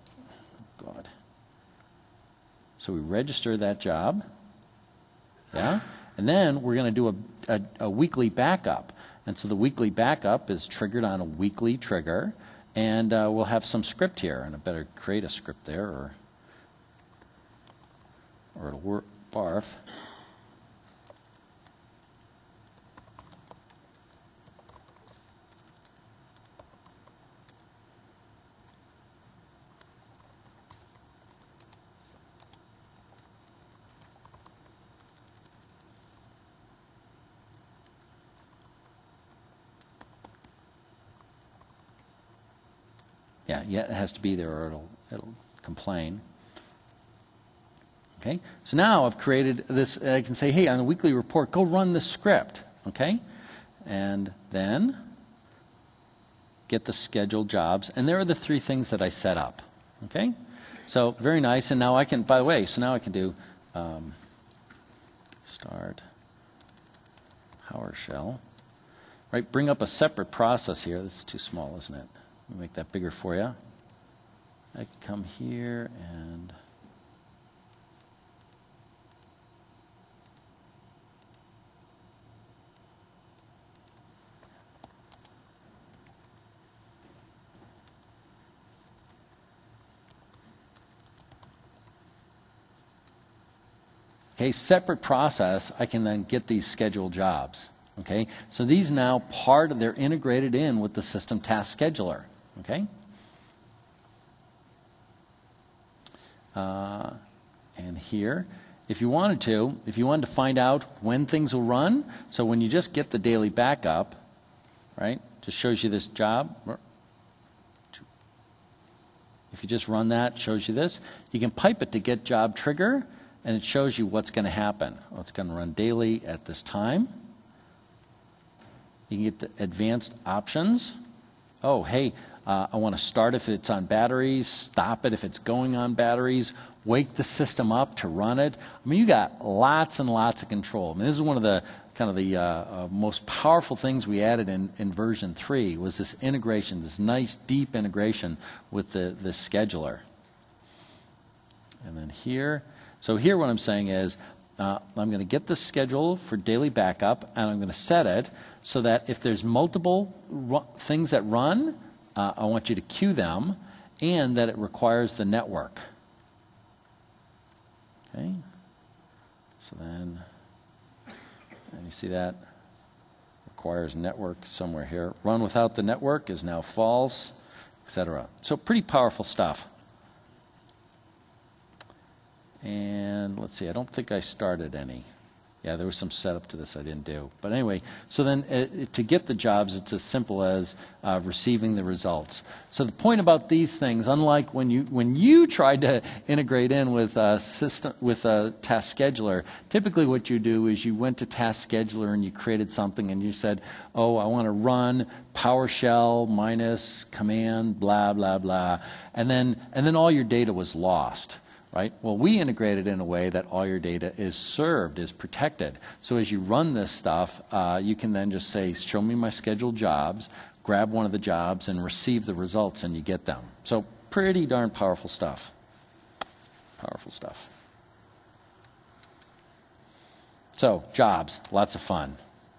So we register that job. Yeah? And then we're going to do a weekly backup. And so the weekly backup is triggered on a weekly trigger. And we'll have some script here. And I better create a script there, or it'll work. Barf. Yeah, it has to be there or it'll complain. Okay, so now I've created this. I can say, hey, on the weekly report, go run this script. Okay, and then get the scheduled jobs. And there are the 3 things that I set up. Okay, so very nice. And now I can, by the way, so now I can do start PowerShell. Right, bring up a separate process here. This is too small, isn't it? Let me make that bigger for you. I can come here and separate process, I can then get these scheduled jobs. Okay, so these now they're integrated in with the system task scheduler. Okay, and here, if you wanted to find out when things will run, so when you just get the daily backup, right, just shows you this job. If you just run that, it shows you this. You can pipe it to get job trigger, and it shows you what's going to happen. Well, it's going to run daily at this time. You can get the advanced options. Oh, hey, I want to start if it's on batteries, stop it if it's going on batteries, wake the system up to run it. I mean, you got lots and lots of control. I mean, this is one of the most powerful things we added in version 3 was this integration, this nice deep integration with the scheduler. And then here, so here what I'm saying is I'm going to get the schedule for daily backup, and I'm going to set it so that if there's multiple things that run, I want you to queue them, and that it requires the network. Okay. So then, and you see that requires network somewhere here. Run without the network is now false. etc. So pretty powerful stuff. And let's see, I don't think I started any. Yeah, there was some setup to this I didn't do. But anyway, so then to get the jobs, it's as simple as receiving the results. So the point about these things, unlike when you tried to integrate in with a task scheduler, typically what you do is you went to task scheduler and you created something and you said, oh, I want to run PowerShell minus command blah blah blah, and then all your data was lost. Right? Well, we integrate it in a way that all your data is served, is protected. So as you run this stuff, you can then just say, show me my scheduled jobs, grab one of the jobs, and receive the results, and you get them. So pretty darn powerful stuff. Powerful stuff. So jobs, lots of fun.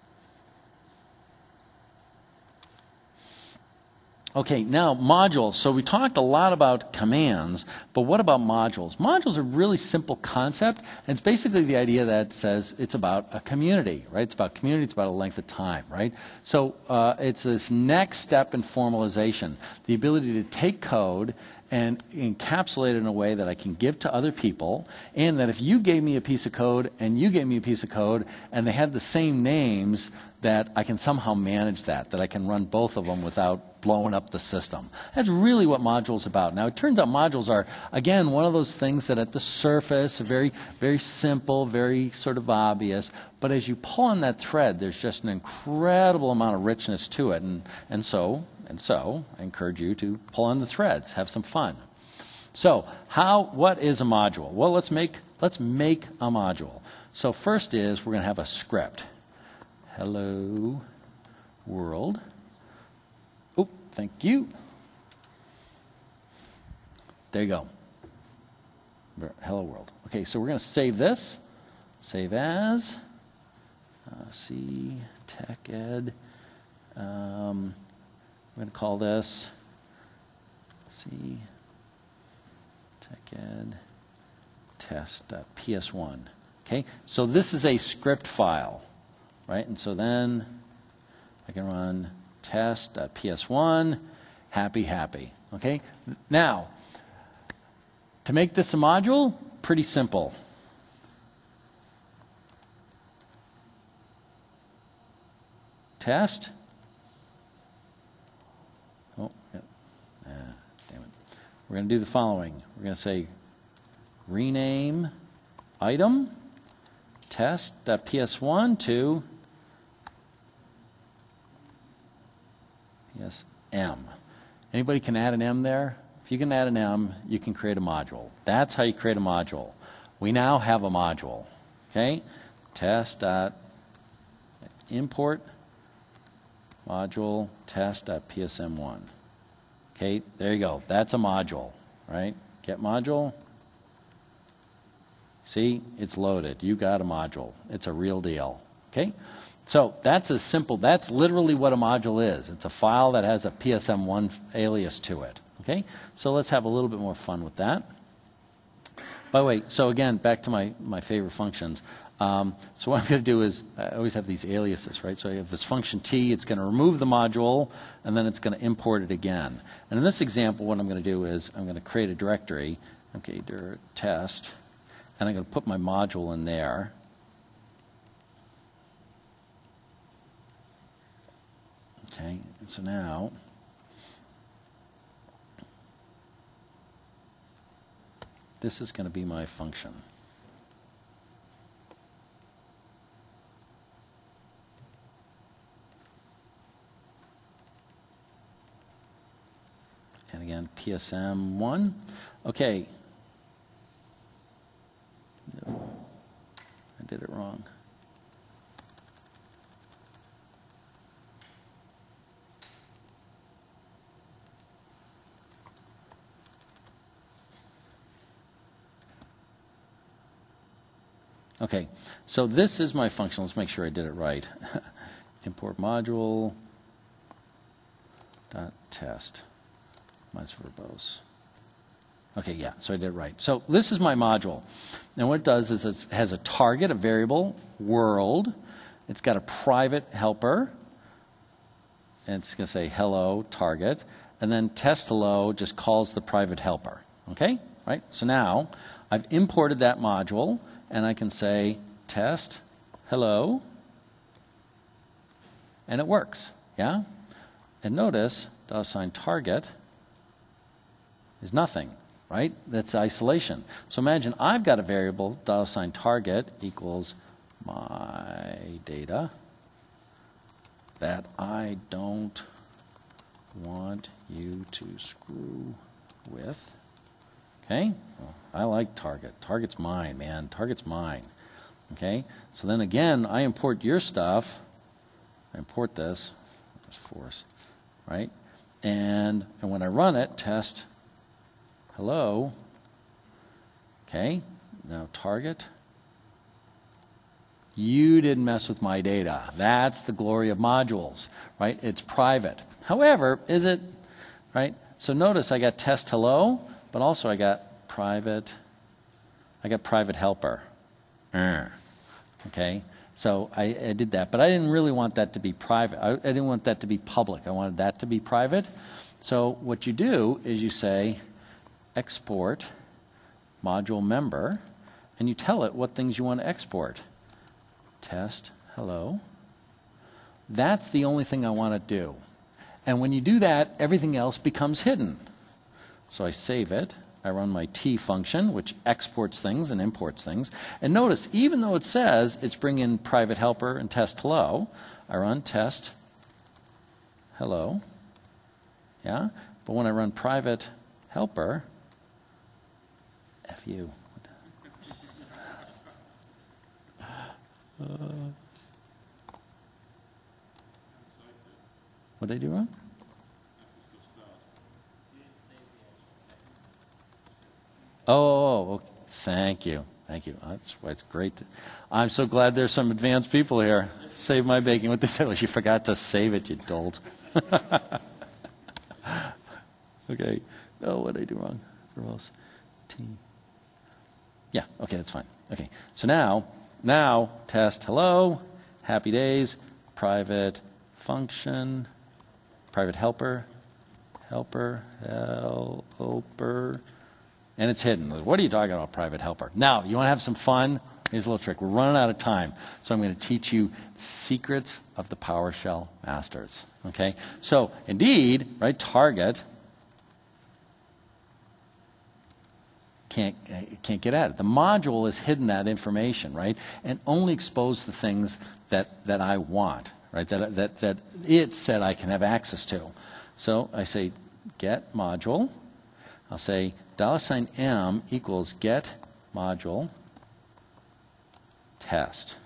Okay, now modules. So we talked a lot about commands, but what about modules? Modules are a really simple concept, and it's basically the idea that says it's about a community, right? It's about community, it's about a length of time, right? So it's this next step in formalization, the ability to take code and encapsulate it in a way that I can give to other people, and that if you gave me a piece of code and you gave me a piece of code and they had the same names, that I can somehow manage that I can run both of them without blowing up the system. That's really what modules are about. Now, it turns out modules are, again, one of those things that at the surface are very, very simple, very sort of obvious, but as you pull on that thread, there's just an incredible amount of richness to it, and so I encourage you to pull on the threads, have some fun. So, what is a module? Well, let's make a module. So first is we're going to have a script. Hello world. Oh, thank you. There you go. Hello world. Okay, so we're going to save this. Save as. C Tech Ed. We're going to call this C Tech Ed test.ps1. Okay, so this is a script file. Right, and so then I can run test.ps1, happy. Okay, now to make this a module, pretty simple. Test. Oh, yeah. Damn it. We're going to do the following. We're going to say rename item test.ps1 to PS_M. Anybody can add an M there? If you can add an M, you can create a module. That's how you create a module. We now have a module. Okay? Test.import module test.psm1. Okay, there you go. That's a module, right? Get module. See, it's loaded. You got a module. It's a real deal. Okay? So that's as simple. That's literally what a module is. It's a file that has a PSM1 alias to it. Okay? So let's have a little bit more fun with that. By the way, so again, back to my favorite functions. So what I'm going to do is, I always have these aliases, right? So I have this function T, it's going to remove the module, and then it's going to import it again. And in this example, what I'm going to do is, I'm going to create a directory, okay, dir test, and I'm going to put my module in there. Okay, and so now, this is going to be my function. And again, PSM1. Okay. No, I did it wrong. Okay, so this is my function. Let's make sure I did it right. Import module dot test. Mine's verbose. Okay, yeah, so I did it right. So this is my module. And what it does is it has a target, a variable, world. It's got a private helper. And it's going to say hello target. And and then test hello just calls the private helper. Okay? Right? So now I've imported that module, and I can say test hello, and it works. Yeah? And notice $target is nothing, right? That's isolation. So imagine I've got a variable $target equals my data that I don't want you to screw with. Okay? Well, I like target. Target's mine, man. Target's mine. Okay? So then again, I import your stuff. I import this. There's force. Right? And when I run it, test hello. Okay? Now target. You didn't mess with my data. That's the glory of modules, right? It's private. However, is it, right? So notice I got test hello, but also I got private helper. Okay? So I did that, but I didn't really want that to be private. I didn't want that to be public. I wanted that to be private. So what you do is you say export module member, and you tell it what things you want to export. Test hello. That's the only thing I want to do. And when you do that, everything else becomes hidden. So I save it. I run my T function, which exports things and imports things. And notice, even though it says it's bring in private helper and test hello, I run test hello. Yeah? But when I run private helper, F you. What did I do wrong? Oh, thank you. Thank you. That's why it's great. I'm so glad there's some advanced people here. Save my bacon. What they said was you forgot to save it, you dolt. Okay. Oh, what did I do wrong? Where else? T. Yeah, okay, that's fine. Okay. So now test hello, happy days, private function, private helper, and it's hidden. What are you talking about, private helper? Now, you want to have some fun? Here's a little trick. We're running out of time, so I'm going to teach you secrets of the PowerShell masters. Okay? So, indeed, right, target can't get at it. The module has hidden that information, right, and only exposed the things that I want, right, that it said I can have access to. So I say get module. I'll say $M equals get module test.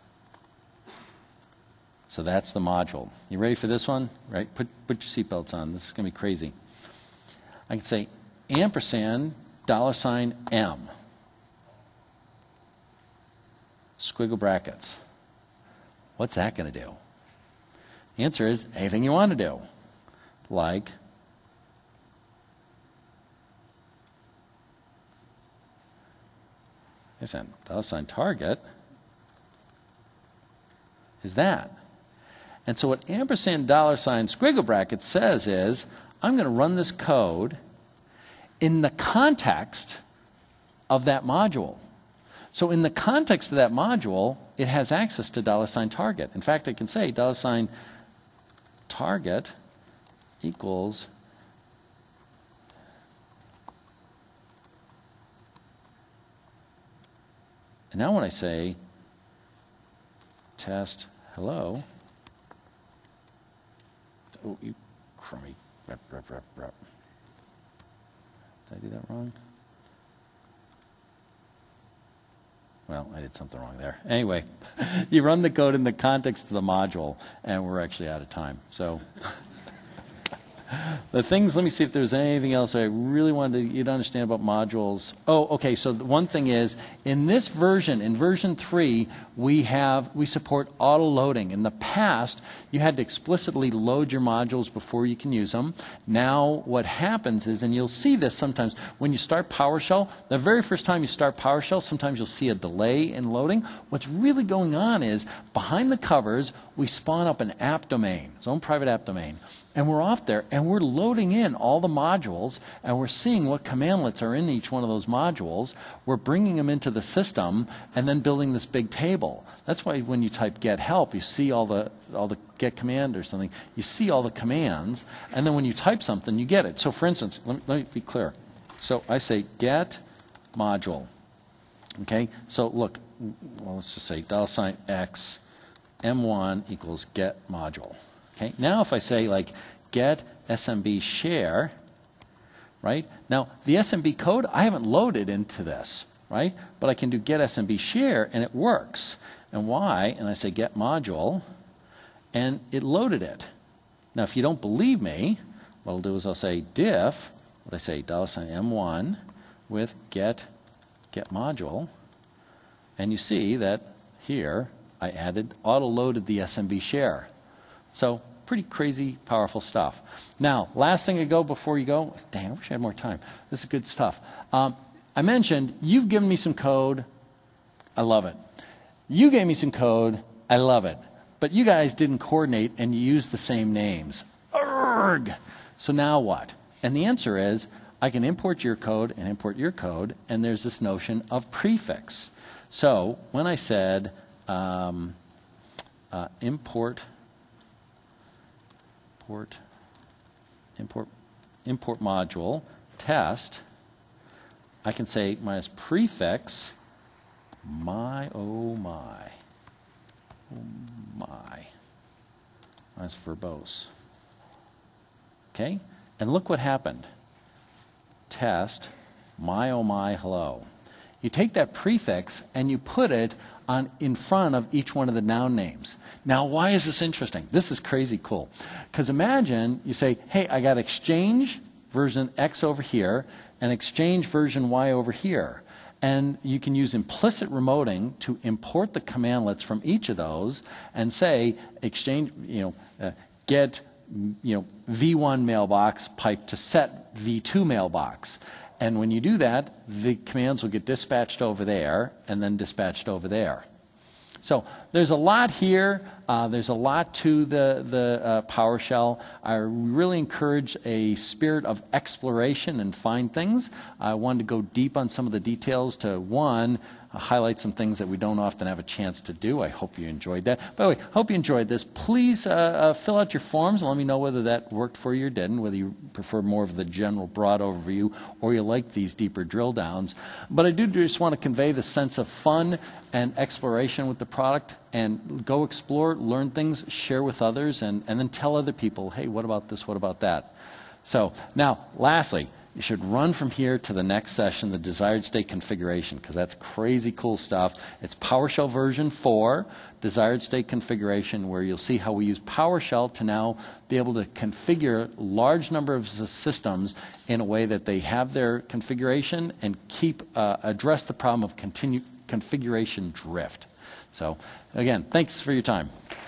So that's the module. You ready for this one? Right? Put your seatbelts on. This is going to be crazy. I can say ampersand $M. Squiggle brackets. What's that going to do? The answer is anything you want to do. Like $target is that. And so what ampersand $squiggle bracket says is, I'm going to run this code in the context of that module. So in the context of that module, it has access to $target. In fact, I can say $target equals and now when I say test hello, oh, you crummy, rep. Did I do that wrong? Well, I did something wrong there. Anyway, you run the code in the context of the module, and we're actually out of time. So the things, let me see if there's anything else I really wanted you to understand about modules. Oh, okay, so the one thing is, in this version, in version 3, we support auto-loading. In the past, you had to explicitly load your modules before you can use them. Now, what happens is, and you'll see this sometimes, when you start PowerShell, the very first time you start PowerShell, sometimes you'll see a delay in loading. What's really going on is, behind the covers, we spawn up an app domain, its own private app domain. And we're off there, and we're loading in all the modules, and we're seeing what commandlets are in each one of those modules. We're bringing them into the system, and then building this big table. That's why when you type get help, you see all the get command or something. You see all the commands, and then when you type something, you get it. So for instance, let me be clear. So I say get module. Okay, so look, well, let's just say $x m1 equals get module. Okay, now if I say like get SMB share, right? Now the SMB code I haven't loaded into this, right? But I can do get SMB share and it works. And why? And I say get module, and it loaded it. Now if you don't believe me, what I'll do is I'll say diff, what I say, $m1 with get module, and you see that here I auto-loaded the SMB share. So pretty crazy, powerful stuff. Now, last thing to go before you go, dang, I wish I had more time. This is good stuff. I mentioned you've given me some code. I love it. You gave me some code. I love it. But you guys didn't coordinate and you used the same names. Urgh! So now what? And the answer is I can import your code and import your code, and there's this notion of prefix. So when I said import module test, I can say minus prefix my minus verbose. Okay, and look what happened. Test my hello. You take that prefix and you put it in front of each one of the noun names. Now, why is this interesting? This is crazy cool. Because imagine you say, hey, I got exchange version X over here and exchange version Y over here. And you can use implicit remoting to import the commandlets from each of those and say exchange, get, V1 mailbox pipe to set V2 mailbox. And when you do that, the commands will get dispatched over there and then dispatched over there. So there's a lot here. There's a lot to the PowerShell. I really encourage a spirit of exploration and find things. I wanted to go deep on some of the details to, one, highlight some things that we don't often have a chance to do. I hope you enjoyed that. By the way, hope you enjoyed this. Please fill out your forms and let me know whether that worked for you or didn't, whether you prefer more of the general broad overview or you like these deeper drill downs. But I do just want to convey the sense of fun and exploration with the product, and go explore, learn things, share with others, and then tell other people, hey, what about this, what about that? So now, lastly, you should run from here to the next session, the desired state configuration, because that's crazy cool stuff. It's PowerShell version 4, desired state configuration, where you'll see how we use PowerShell to now be able to configure large number of systems in a way that they have their configuration and address the problem of configuration drift. So again, thanks for your time.